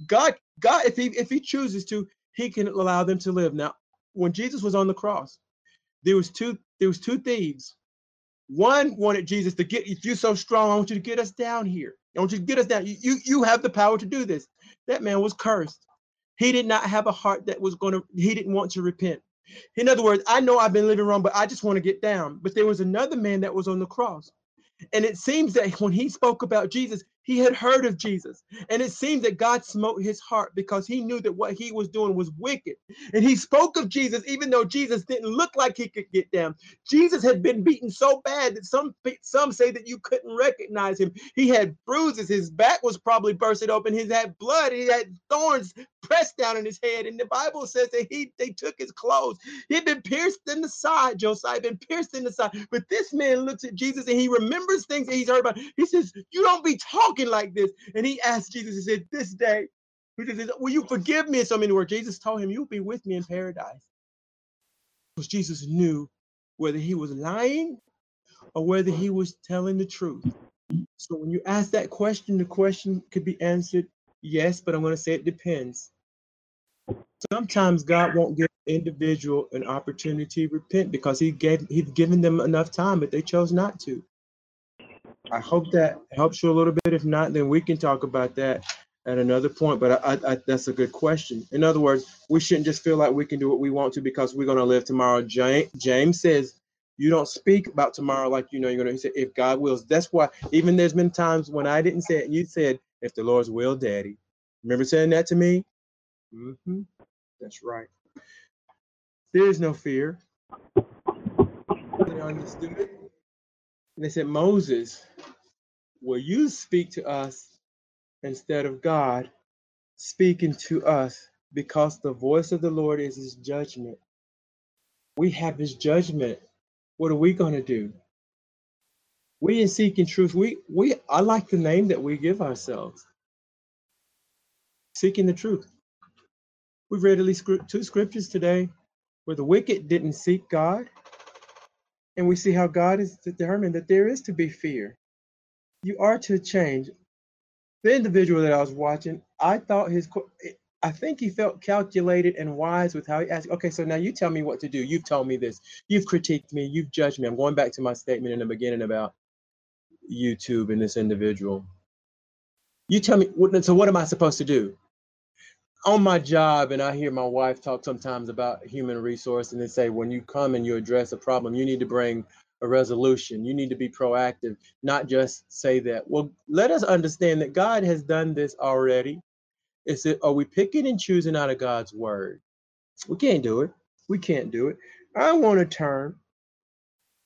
Speaker 1: if he chooses to, he can allow them to live. Now, when Jesus was on the cross, there was two thieves. One wanted Jesus to if you're so strong, I want you to get us down here. I want you to get us down. You have the power to do this. That man was cursed. He did not have a heart he didn't want to repent. In other words, I know I've been living wrong, but I just want to get down. But there was another man that was on the cross. And it seems that when he spoke about Jesus, he had heard of Jesus. And it seems that God smote his heart because he knew that what he was doing was wicked. And he spoke of Jesus, even though Jesus didn't look like he could get down. Jesus had been beaten so bad that some say that you couldn't recognize him. He had bruises. His back was probably bursted open. He had blood. He had thorns pressed down in his head. And the Bible says that they took his clothes. He had been pierced in the side, Josiah had been pierced in the side. But this man looks at Jesus and he remembers things that he's heard about. He says, you don't be talking like this. And he asked Jesus, he said, this day, he says, will you forgive me in so many words? Jesus told him, you'll be with me in paradise. Because Jesus knew whether he was lying or whether he was telling the truth. So when you ask that question, the question could be answered yes, but I'm going to say it depends. Sometimes God won't give the individual an opportunity to repent because he's given them enough time, but they chose not to. I hope that helps you a little bit. If not, then we can talk about that at another point. But I that's a good question. In other words, we shouldn't just feel like we can do what we want to because we're going to live tomorrow. James says, you don't speak about tomorrow like you know you're going to. He said, if God wills. That's why even there's been times when I didn't say it. You said, if the Lord's will, Daddy. Remember saying that to me? Mm-hmm. That's right. There is no fear. They understood it. And they said, Moses, will you speak to us instead of God speaking to us? Because the voice of the Lord is his judgment. We have his judgment. What are we going to do? We in Seeking Truth, I like the name that we give ourselves. Seeking the Truth. We've read at least 2 scriptures today where the wicked didn't seek God. And we see how God is determined that there is to be fear. You are to change. The individual that I was watching, I think he felt calculated and wise with how he asked, okay, so now you tell me what to do. You've told me this. You've critiqued me. You've judged me. I'm going back to my statement in the beginning about YouTube and this individual. You tell me, so what am I supposed to do? On my job, and I hear my wife talk sometimes about human resource, and they say when you come and you address a problem, you need to bring a resolution. You need to be proactive, not just say that. Well, let us understand that God has done this already. Are we picking and choosing out of God's word? We can't do it. We can't do it. I want to turn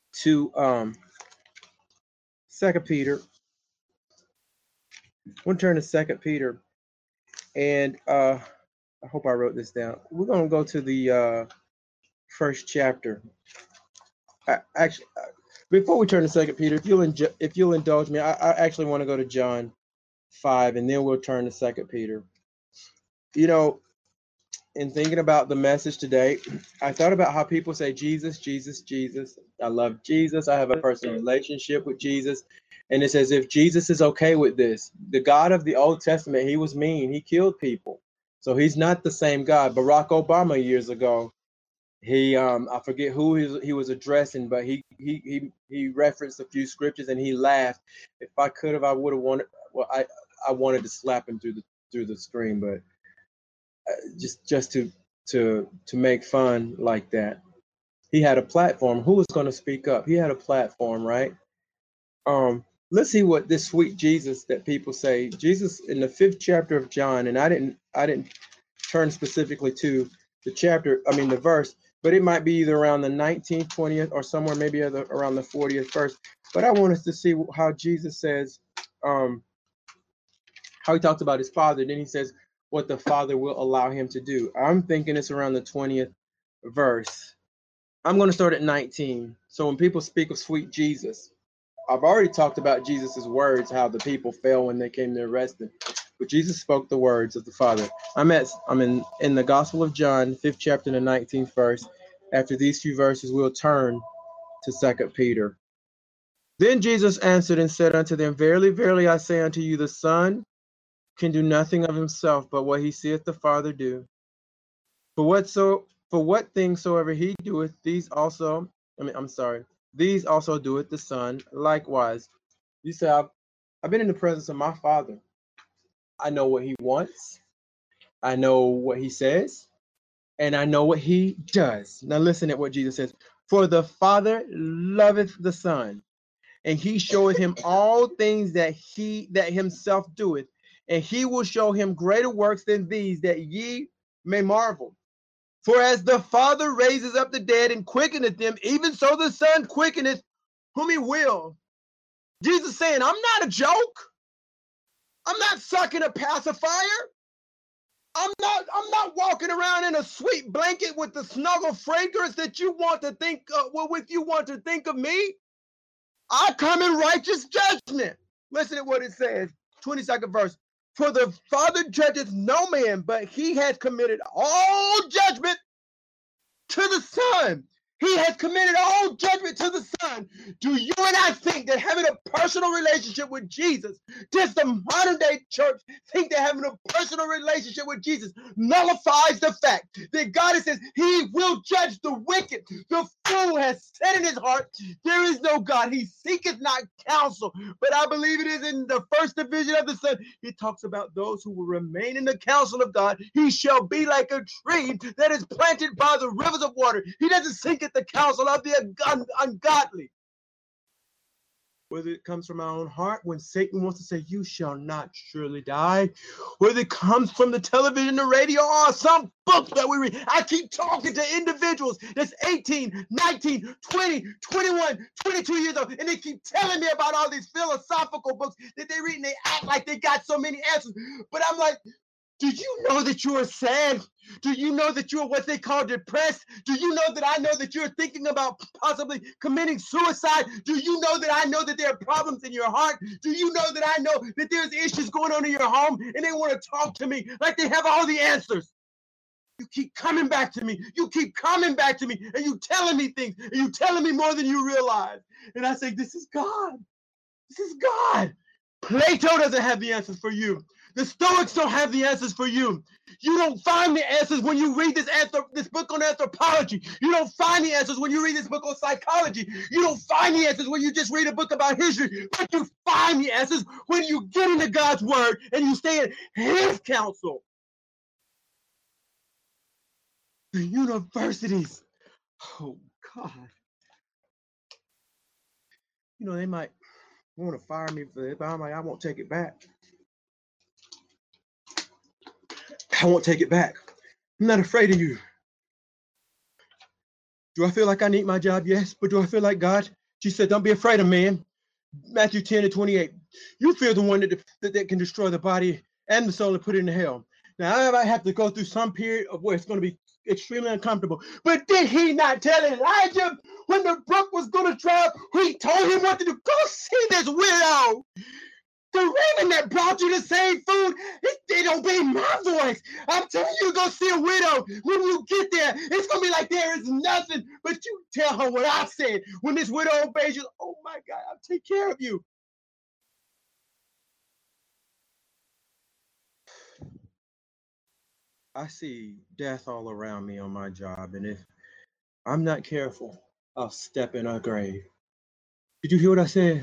Speaker 1: to 2 Peter. We'll turn to 2 Peter, and I hope I wrote this down. We're going to go to the first chapter. Actually, before we turn to 2 Peter, if you'll indulge me, I actually want to go to John 5, and then we'll turn to 2 Peter. You know, in thinking about the message today, I thought about how people say Jesus, Jesus, Jesus. I love Jesus. I have a personal relationship with Jesus. And it's as if Jesus is okay with this. The God of the Old Testament, he was mean. He killed people. So he's not the same God. Barack Obama years ago, I forget who he was addressing, but he referenced a few scriptures and he laughed. If I could have, I would have wanted. Well, I wanted to slap him through the screen, but just to make fun like that. He had a platform. Who was going to speak up? He had a platform, right? Let's see what this sweet Jesus that people say. Jesus in the 5th chapter of John, and I didn't turn specifically to the chapter, the verse, but it might be either around the 19th, 20th, or somewhere maybe around the 40th verse. But I want us to see how Jesus says, how he talks about his Father. Then he says what the Father will allow him to do. I'm thinking it's around the 20th verse. I'm going to start at 19. So when people speak of sweet Jesus, I've already talked about Jesus's words, how the people fell when they came to arrest him. But Jesus spoke the words of the Father. I'm in the Gospel of John, 5th chapter, the 19th verse. After these few verses, we'll turn to 2 Peter. Then Jesus answered and said unto them, Verily, verily, I say unto you, the Son can do nothing of himself, but what he seeth the Father do. For what things soever he doeth, these also doeth the Son likewise. You say, I've been in the presence of my Father. I know what he wants. I know what he says. And I know what he does. Now listen at what Jesus says. For the Father loveth the Son, and he showeth him all things that himself doeth. And he will show him greater works than these, that ye may marvel. For as the Father raises up the dead and quickeneth them, even so the Son quickeneth whom he will. Jesus saying, I'm not a joke. I'm not sucking a pacifier. I'm not walking around in a sweet blanket with the snuggle fragrance that you want to think of me. I come in righteous judgment. Listen to what it says, 22nd verse. For the Father judgeth no man, but he has committed all judgment to the Son. He has committed all judgment to the Son. Do you and I think that having a personal relationship with Jesus, does the modern day church think that having a personal relationship with Jesus nullifies the fact that God says he will judge the wicked? The fool has said in his heart, there is no God. He seeketh not counsel. But I believe it is in the first division of the Son. He talks about those who will remain in the counsel of God. He shall be like a tree that is planted by the rivers of water. He doesn't seek the counsel of the ungodly. Whether it comes from our own heart when Satan wants to say, you shall not surely die. Whether it comes from the television, the radio, or some book that we read. I keep talking to individuals that's 18, 19, 20, 21, 22 years old, and they keep telling me about all these philosophical books that they read, and they act like they got so many answers. But I'm like, do you know that you are sad? Do you know that you are what they call depressed? Do you know that I know that you're thinking about possibly committing suicide? Do you know that I know that there are problems in your heart? Do you know that I know that there's issues going on in your home and they want to talk to me like they have all the answers? You keep coming back to me. You keep coming back to me, and you telling me things, and you telling me more than you realize. And I say, this is God. This is God. Plato doesn't have the answers for you. The Stoics don't have the answers for you. You don't find the answers when you read this book on anthropology. You don't find the answers when you read this book on psychology. You don't find the answers when you just read a book about history. But you find the answers when you get into God's word and you stay in his counsel. The universities. Oh, God. You know, they might want to fire me for this, but I'm like, I won't take it back. I won't take it back. I'm not afraid of you. Do I feel like I need my job? Yes. But do I feel like God She said, don't be afraid of man. Matthew 10:28. You fear the one that can destroy the body and the soul and put it in hell. Now, I might have to go through some period of where it's going to be extremely uncomfortable. But did he not tell Elijah when the brook was going to dry up, he told him what to do? Go see this widow. The raven that brought you the same food, it obeyed my voice. I'm telling you, go see a widow. When you get there, it's going to be like there is nothing. But you tell her what I said. When this widow obeys you, oh my God, I'll take care of you. I see death all around me on my job. And if I'm not careful, I'll step in a grave. Did you hear what I said?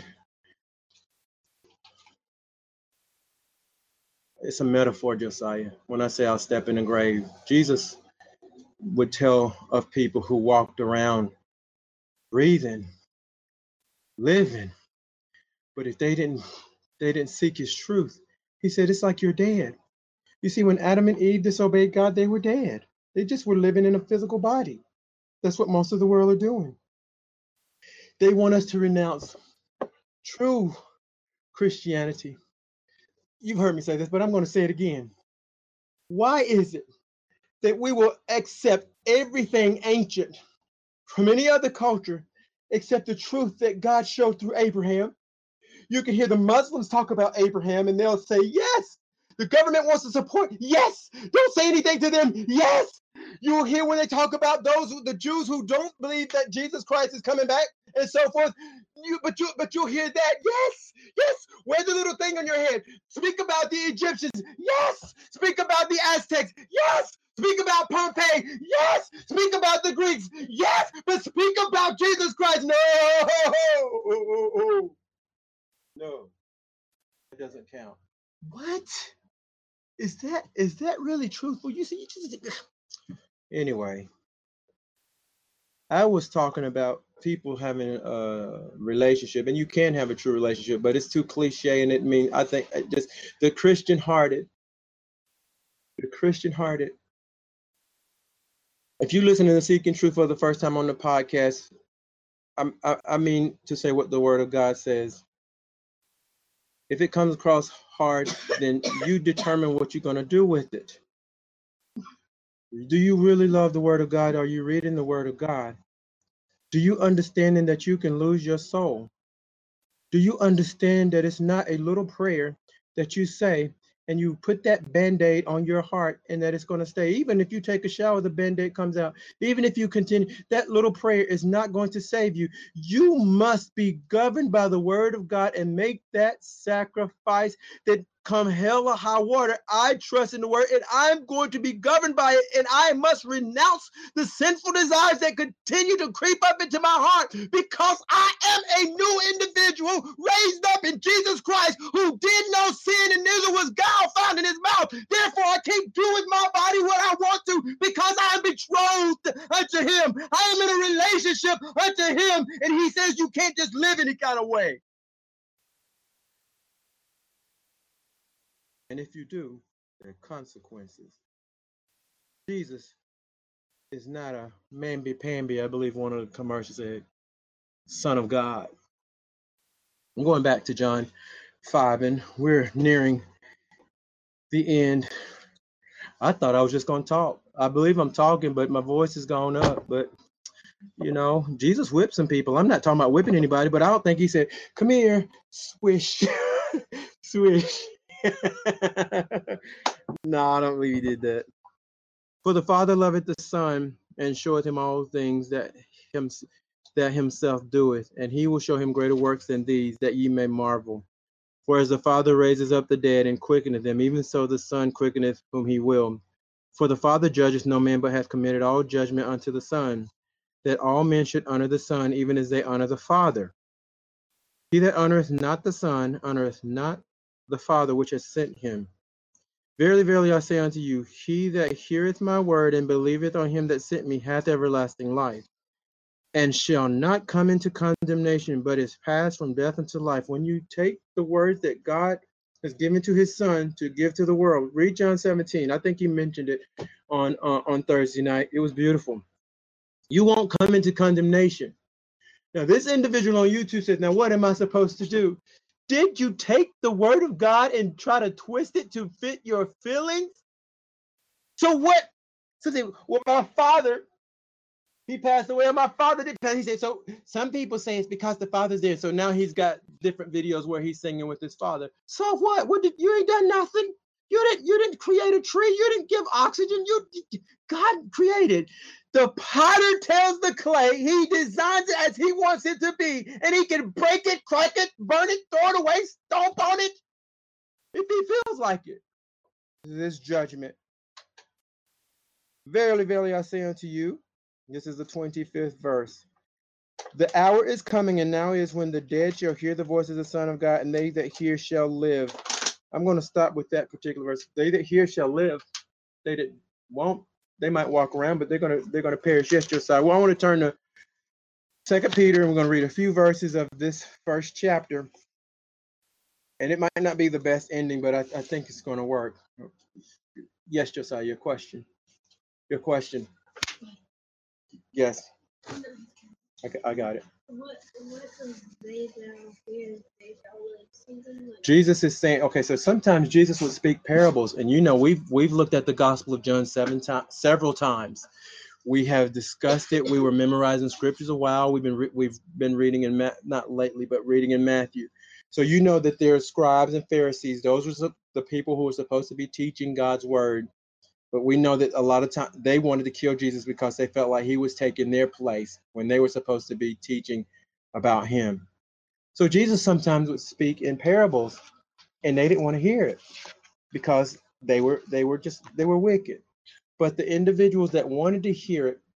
Speaker 1: It's a metaphor, Josiah. When I say I'll step in a grave, Jesus would tell of people who walked around breathing, living, but if they didn't seek his truth, he said, it's like you're dead. You see, when Adam and Eve disobeyed God, they were dead. They just were living in a physical body. That's what most of the world are doing. They want us to renounce true Christianity. You've heard me say this, but I'm going to say it again. Why is it that we will accept everything ancient from any other culture except the truth that God showed through Abraham? You can hear the Muslims talk about Abraham and they'll say, yes, the government wants to support. Yes, don't say anything to them. Yes, you'll hear when they talk about the Jews who don't believe that Jesus Christ is coming back and so forth. But you'll hear that. Yes, wear the little thing on your head. Speak about the Egyptians. Yes, speak about the Aztecs. Yes, speak about Pompeii. Yes, speak about the Greeks. Yes, but speak about Jesus Christ. No, it doesn't count. What? Is that really truthful? You see, anyway, I was talking about people having a relationship, and you can have a true relationship, but it's too cliche, and I think just the Christian hearted. If you listen to the Seeking Truth for the first time on the podcast, I mean to say what the Word of God says. If it comes across hard, then you determine what you're going to do with it. Do you really love the Word of God? Are you reading the Word of God? Do you understand that you can lose your soul? Do you understand that it's not a little prayer that you say and you put that Band-Aid on your heart and that it's going to stay? Even if you take a shower, the Band-Aid comes out. Even if you continue, that little prayer is not going to save you. You must be governed by the Word of God and make that sacrifice that come hell or high water. I trust in the Word and I'm going to be governed by it, and I must renounce the sinful desires that continue to creep up into my heart, because I am a new individual raised up in Jesus Christ, who did no sin and neither was gall found in his mouth. Therefore, I can't do with my body what I want to, because I am betrothed unto him. I am in a relationship unto him, and he says you can't just live any kind of way. And if you do, there are consequences. Jesus is not a mamby-pamby, I believe one of the commercials said, Son of God. I'm going back to John 5, and we're nearing the end. I thought I was just going to talk. I believe I'm talking, but my voice has gone up. But, you know, Jesus whipped some people. I'm not talking about whipping anybody, but I don't think he said, come here, swish, swish. No, I don't believe he did that. For the Father loveth the Son, and showeth him all things that himself doeth, and he will show him greater works than these, that ye may marvel. For as the Father raises up the dead and quickeneth them, even so the Son quickeneth whom he will. For the Father judgeth no man, but hath committed all judgment unto the Son, that all men should honor the Son, even as they honor the Father. He that honoreth not the Son honoreth not the Father which has sent him. Verily, verily, I say unto you, he that heareth my word and believeth on him that sent me hath everlasting life, and shall not come into condemnation, but is passed from death unto life. When you take the words that God has given to his Son to give to the world, read John 17. I think he mentioned it on Thursday night. It was beautiful. You won't come into condemnation. Now, this individual on YouTube says, now what am I supposed to do? Did you take the word of God and try to twist it to fit your feelings? So what? So they, well, my father, he passed away, and my father did. He said, so some people say it's because the father's there. So now he's got different videos where he's singing with his father. So what? What did you ain't done nothing? You didn't create a tree. You didn't give oxygen. God created. The potter tells the clay he designs it as he wants it to be, and he can break it, crack it, burn it, throw it away, stomp on it if he feels like it. This judgment. Verily, verily, I say unto you, this is the 25th verse. The hour is coming, and now is when the dead shall hear the voice of the Son of God, and they that hear shall live. I'm going to stop with that particular verse. They that hear shall live. They that won't, they might walk around, but they're gonna perish. Yes, Josiah. Well, I want to turn to 2 Peter, and we're going to read a few verses of this first chapter. And it might not be the best ending, but I think it's going to work. Yes, Josiah, your question. Your question. Yes. I got it.
Speaker 3: What does they that fear, they shall live? Something like
Speaker 1: Jesus is saying, okay, so sometimes Jesus would speak parables, and we've looked at the Gospel of John several times. We have discussed it. We were memorizing scriptures a while. We've been reading in not lately, but reading in Matthew. So you know that there are scribes and Pharisees. Those were the people who were supposed to be teaching God's word. But we know that a lot of times they wanted to kill Jesus because they felt like he was taking their place when they were supposed to be teaching about him. So Jesus sometimes would speak in parables, and they didn't want to hear it because they were wicked. But the individuals that wanted to hear it,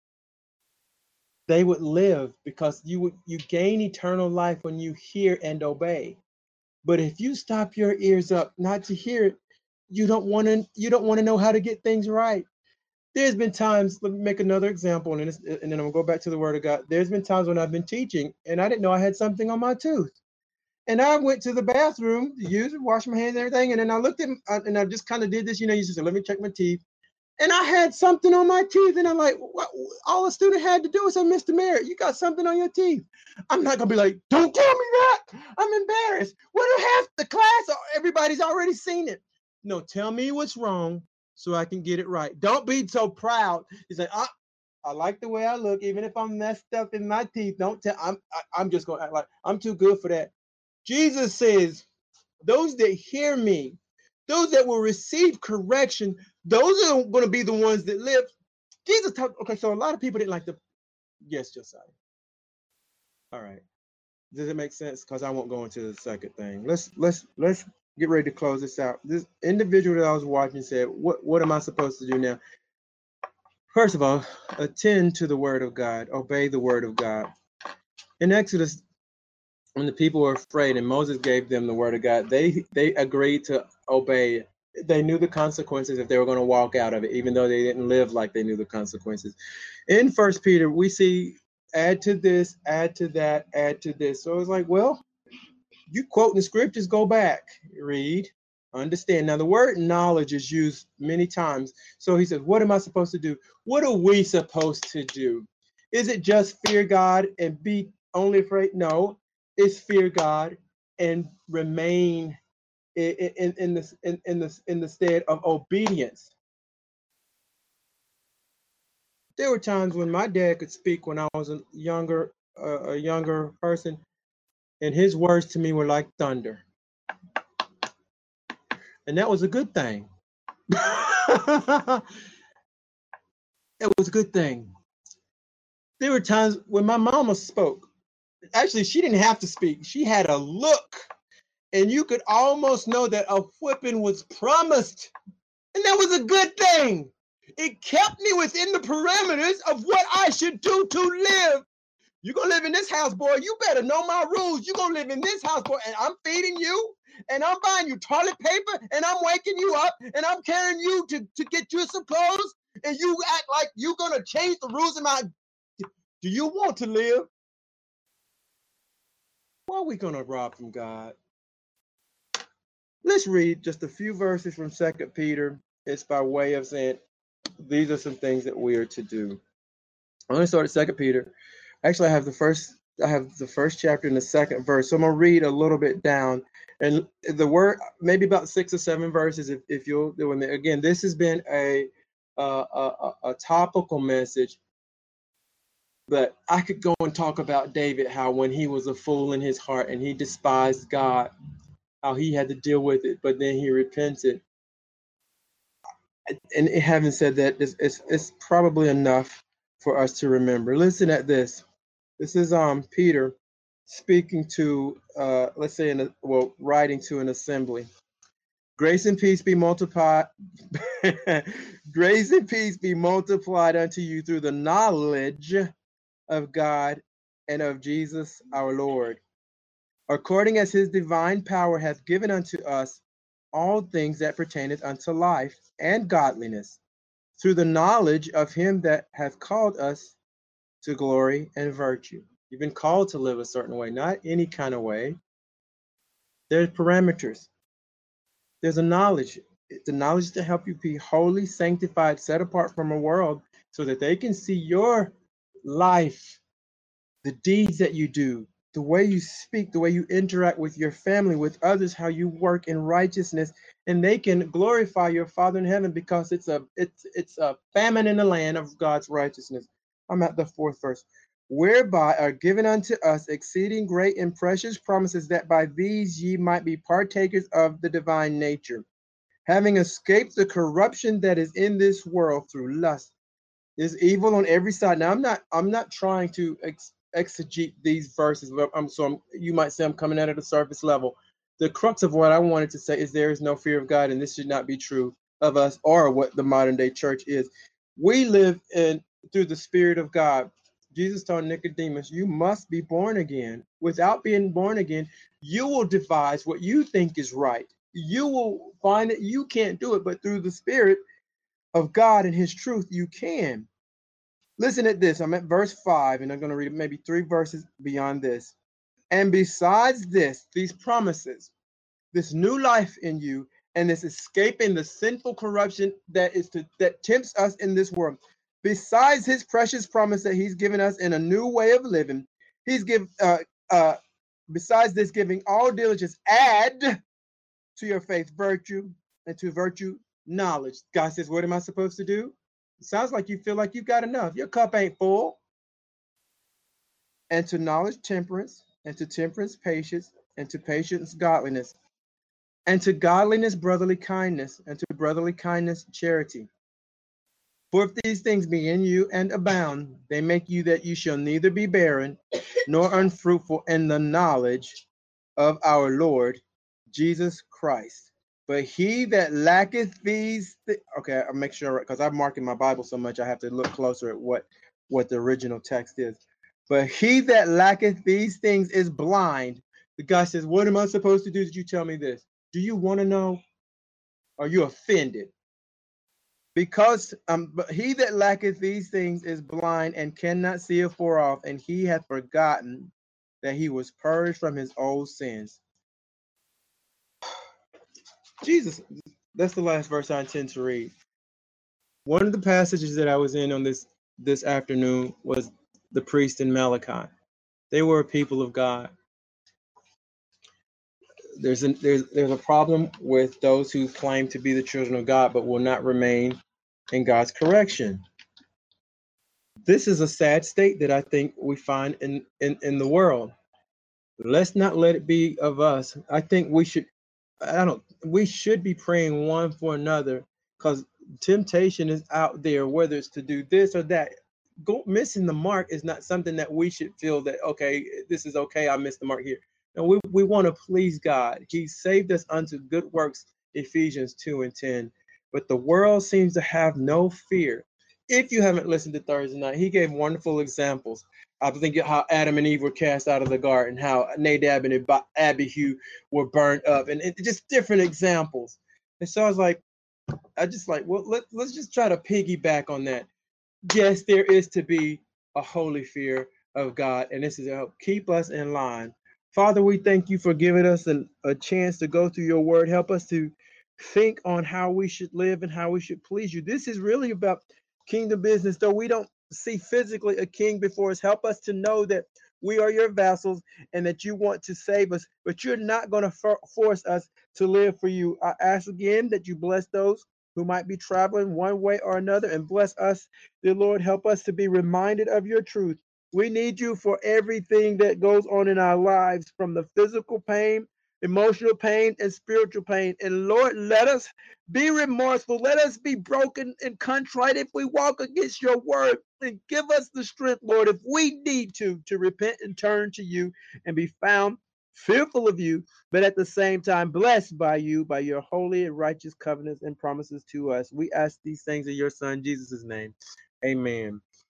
Speaker 1: they would live, because you gain eternal life when you hear and obey. But if you stop your ears up not to hear it, you don't want to know how to get things right. There's been times, let me make another example, and then I'm gonna go back to the Word of God. There's been times when I've been teaching and I didn't know I had something on my tooth. And I went to the bathroom to use it, wash my hands and everything. And then I looked at, and I just kind of did this, you just say, let me check my teeth. And I had something on my teeth. And I'm like, what? All the student had to do was say, Mr. Merritt, you got something on your teeth. I'm not going to be like, don't tell me that. I'm embarrassed. What do half the class, everybody's already seen it. No, tell me what's wrong so I can get it right. Don't be so proud. You say, I like the way I look, even if I'm messed up in my teeth. Don't tell. I'm just going to act like I'm too good for that. Jesus says, those that hear me, those that will receive correction, those are going to be the ones that live. Jesus talked, okay, so a lot of people didn't like the, yes, Josiah. All right. Does it make sense? Because I won't go into the second thing. Let's get ready to close this out. This individual that I was watching said, what am I supposed to do now? First of all, attend to the word of God. Obey the word of God. In Exodus, when the people were afraid and Moses gave them the word of God, they agreed to obey. They knew the consequences if they were going to walk out of it, even though they didn't live like they knew the consequences. In 1 Peter, we see add to this, add to that, add to this. So it's like, well, you quote the scriptures, go back, read, understand. Now, the word knowledge is used many times. So he says, what am I supposed to do? What are we supposed to do? Is it just fear God and be only afraid? No. Is fear God and remain in the stead of obedience. There were times when my dad could speak when I was a younger person, and his words to me were like thunder, and that was a good thing. It was a good thing. There were times when my mama spoke. Actually, she didn't have to speak. She had a look, and you could almost know that a whipping was promised. And that was a good thing. It kept me within the parameters of what I should do to live. You're going to live in this house, boy. You better know my rules. You're going to live in this house, boy. And I'm feeding you, and I'm buying you toilet paper, and I'm waking you up, and I'm carrying you to get you some clothes, and you act like you're going to change the rules in my... Do you want to live? Why are we going to rob from God? Let's read just a few verses from 2 Peter. It's by way of saying these are some things that we are to do. I'm going to start at 2 Peter. Actually, I have the first I have the first chapter and the second verse. So I'm gonna read a little bit down, and the word maybe about 6 or 7 verses if you'll do it. Again, this has been a topical message, but I could go and talk about David, how when he was a fool in his heart and he despised God, how he had to deal with it, but then he repented. And having said that, it's probably enough for us to remember. Listen at this. This is Peter speaking to let's say writing to an assembly. Grace and peace be multiplied. Grace and peace be multiplied unto you through the knowledge of God and of Jesus our Lord, according as his divine power hath given unto us all things that pertaineth unto life and godliness, through the knowledge of him that hath called us to glory and virtue. You've been called to live a certain way, not any kind of way. There's parameters. There's a knowledge. The knowledge to help you be holy, sanctified, set apart from a world, so that they can see your life, the deeds that you do, the way you speak, the way you interact with your family, with others, how you work in righteousness, and they can glorify your Father in heaven, because it's a famine in the land of God's righteousness. I'm at the 4th verse. Whereby are given unto us exceeding great and precious promises, that by these ye might be partakers of the divine nature, having escaped the corruption that is in this world through lust. There's evil on every side. Now, I'm not trying to exegete these verses. You might say I'm coming at it at a surface level. The crux of what I wanted to say is there is no fear of God, and this should not be true of us or what the modern day church is. We live through the Spirit of God. Jesus told Nicodemus, you must be born again. Without being born again, you will devise what you think is right. You will find that you can't do it, but through the Spirit of God and his truth, you can. Listen at this. I'm at verse 5, and I'm going to read maybe 3 verses beyond this. And besides this, these promises, this new life in you, and this escaping the sinful corruption that tempts us in this world, besides his precious promise that he's given us in a new way of living, he's besides this, giving all diligence, add to your faith virtue, and to virtue knowledge. God says, what am I supposed to do? It sounds like you feel like you've got enough. Your cup ain't full. And to knowledge temperance, and to temperance patience, and to patience godliness, and to godliness brotherly kindness, and to brotherly kindness charity. For if these things be in you and abound, they make you that you shall neither be barren nor unfruitful in the knowledge of our Lord Jesus Christ. But he that lacketh these okay, I'll make sure, because I'm marking my Bible so much I have to look closer at what the original text is. But he that lacketh these things is blind. The guy says, what am I supposed to do? Did you tell me this? Do you want to know? Are you offended? Because but he that lacketh these things is blind and cannot see afar off, and he hath forgotten that he was purged from his old sins. Jesus, that's the last verse I intend to read. One of the passages that I was in on this afternoon was the priest in Malachi. They were a people of God. There's a problem with those who claim to be the children of God but will not remain in God's correction. This is a sad state that I think we find in the world. Let's not let it be of us. I think we should be praying one for another, because temptation is out there, whether it's to do this or that. Missing the mark is not something that we should feel that, okay, this is okay, I missed the mark here. No, we want to please God. He saved us unto good works, Ephesians 2:10. But the world seems to have no fear. If you haven't listened to Thursday night, he gave wonderful examples. I think how Adam and Eve were cast out of the garden, how Nadab and Abihu were burnt up, and just different examples. And so I was like, well, let's just try to piggyback on that. Yes, there is to be a holy fear of God, and this is to help keep us in line. Father, we thank you for giving us a chance to go through your word. Help us to think on how we should live and how we should please you. This is really about kingdom business, though we don't see physically a king before us. Help us to know that we are your vessels and that you want to save us, but you're not going to force us to live for you. I ask again that you bless those who might be traveling one way or another and bless us, dear Lord. Help us to be reminded of your truth. We need you for everything that goes on in our lives, from the physical pain, emotional pain, and spiritual pain. And Lord, let us be remorseful. Let us be broken and contrite if we walk against your word. And give us the strength, Lord, if we need to repent and turn to you and be found fearful of you, but at the same time blessed by you, by your holy and righteous covenants and promises to us. We ask these things in your son Jesus' name. Amen.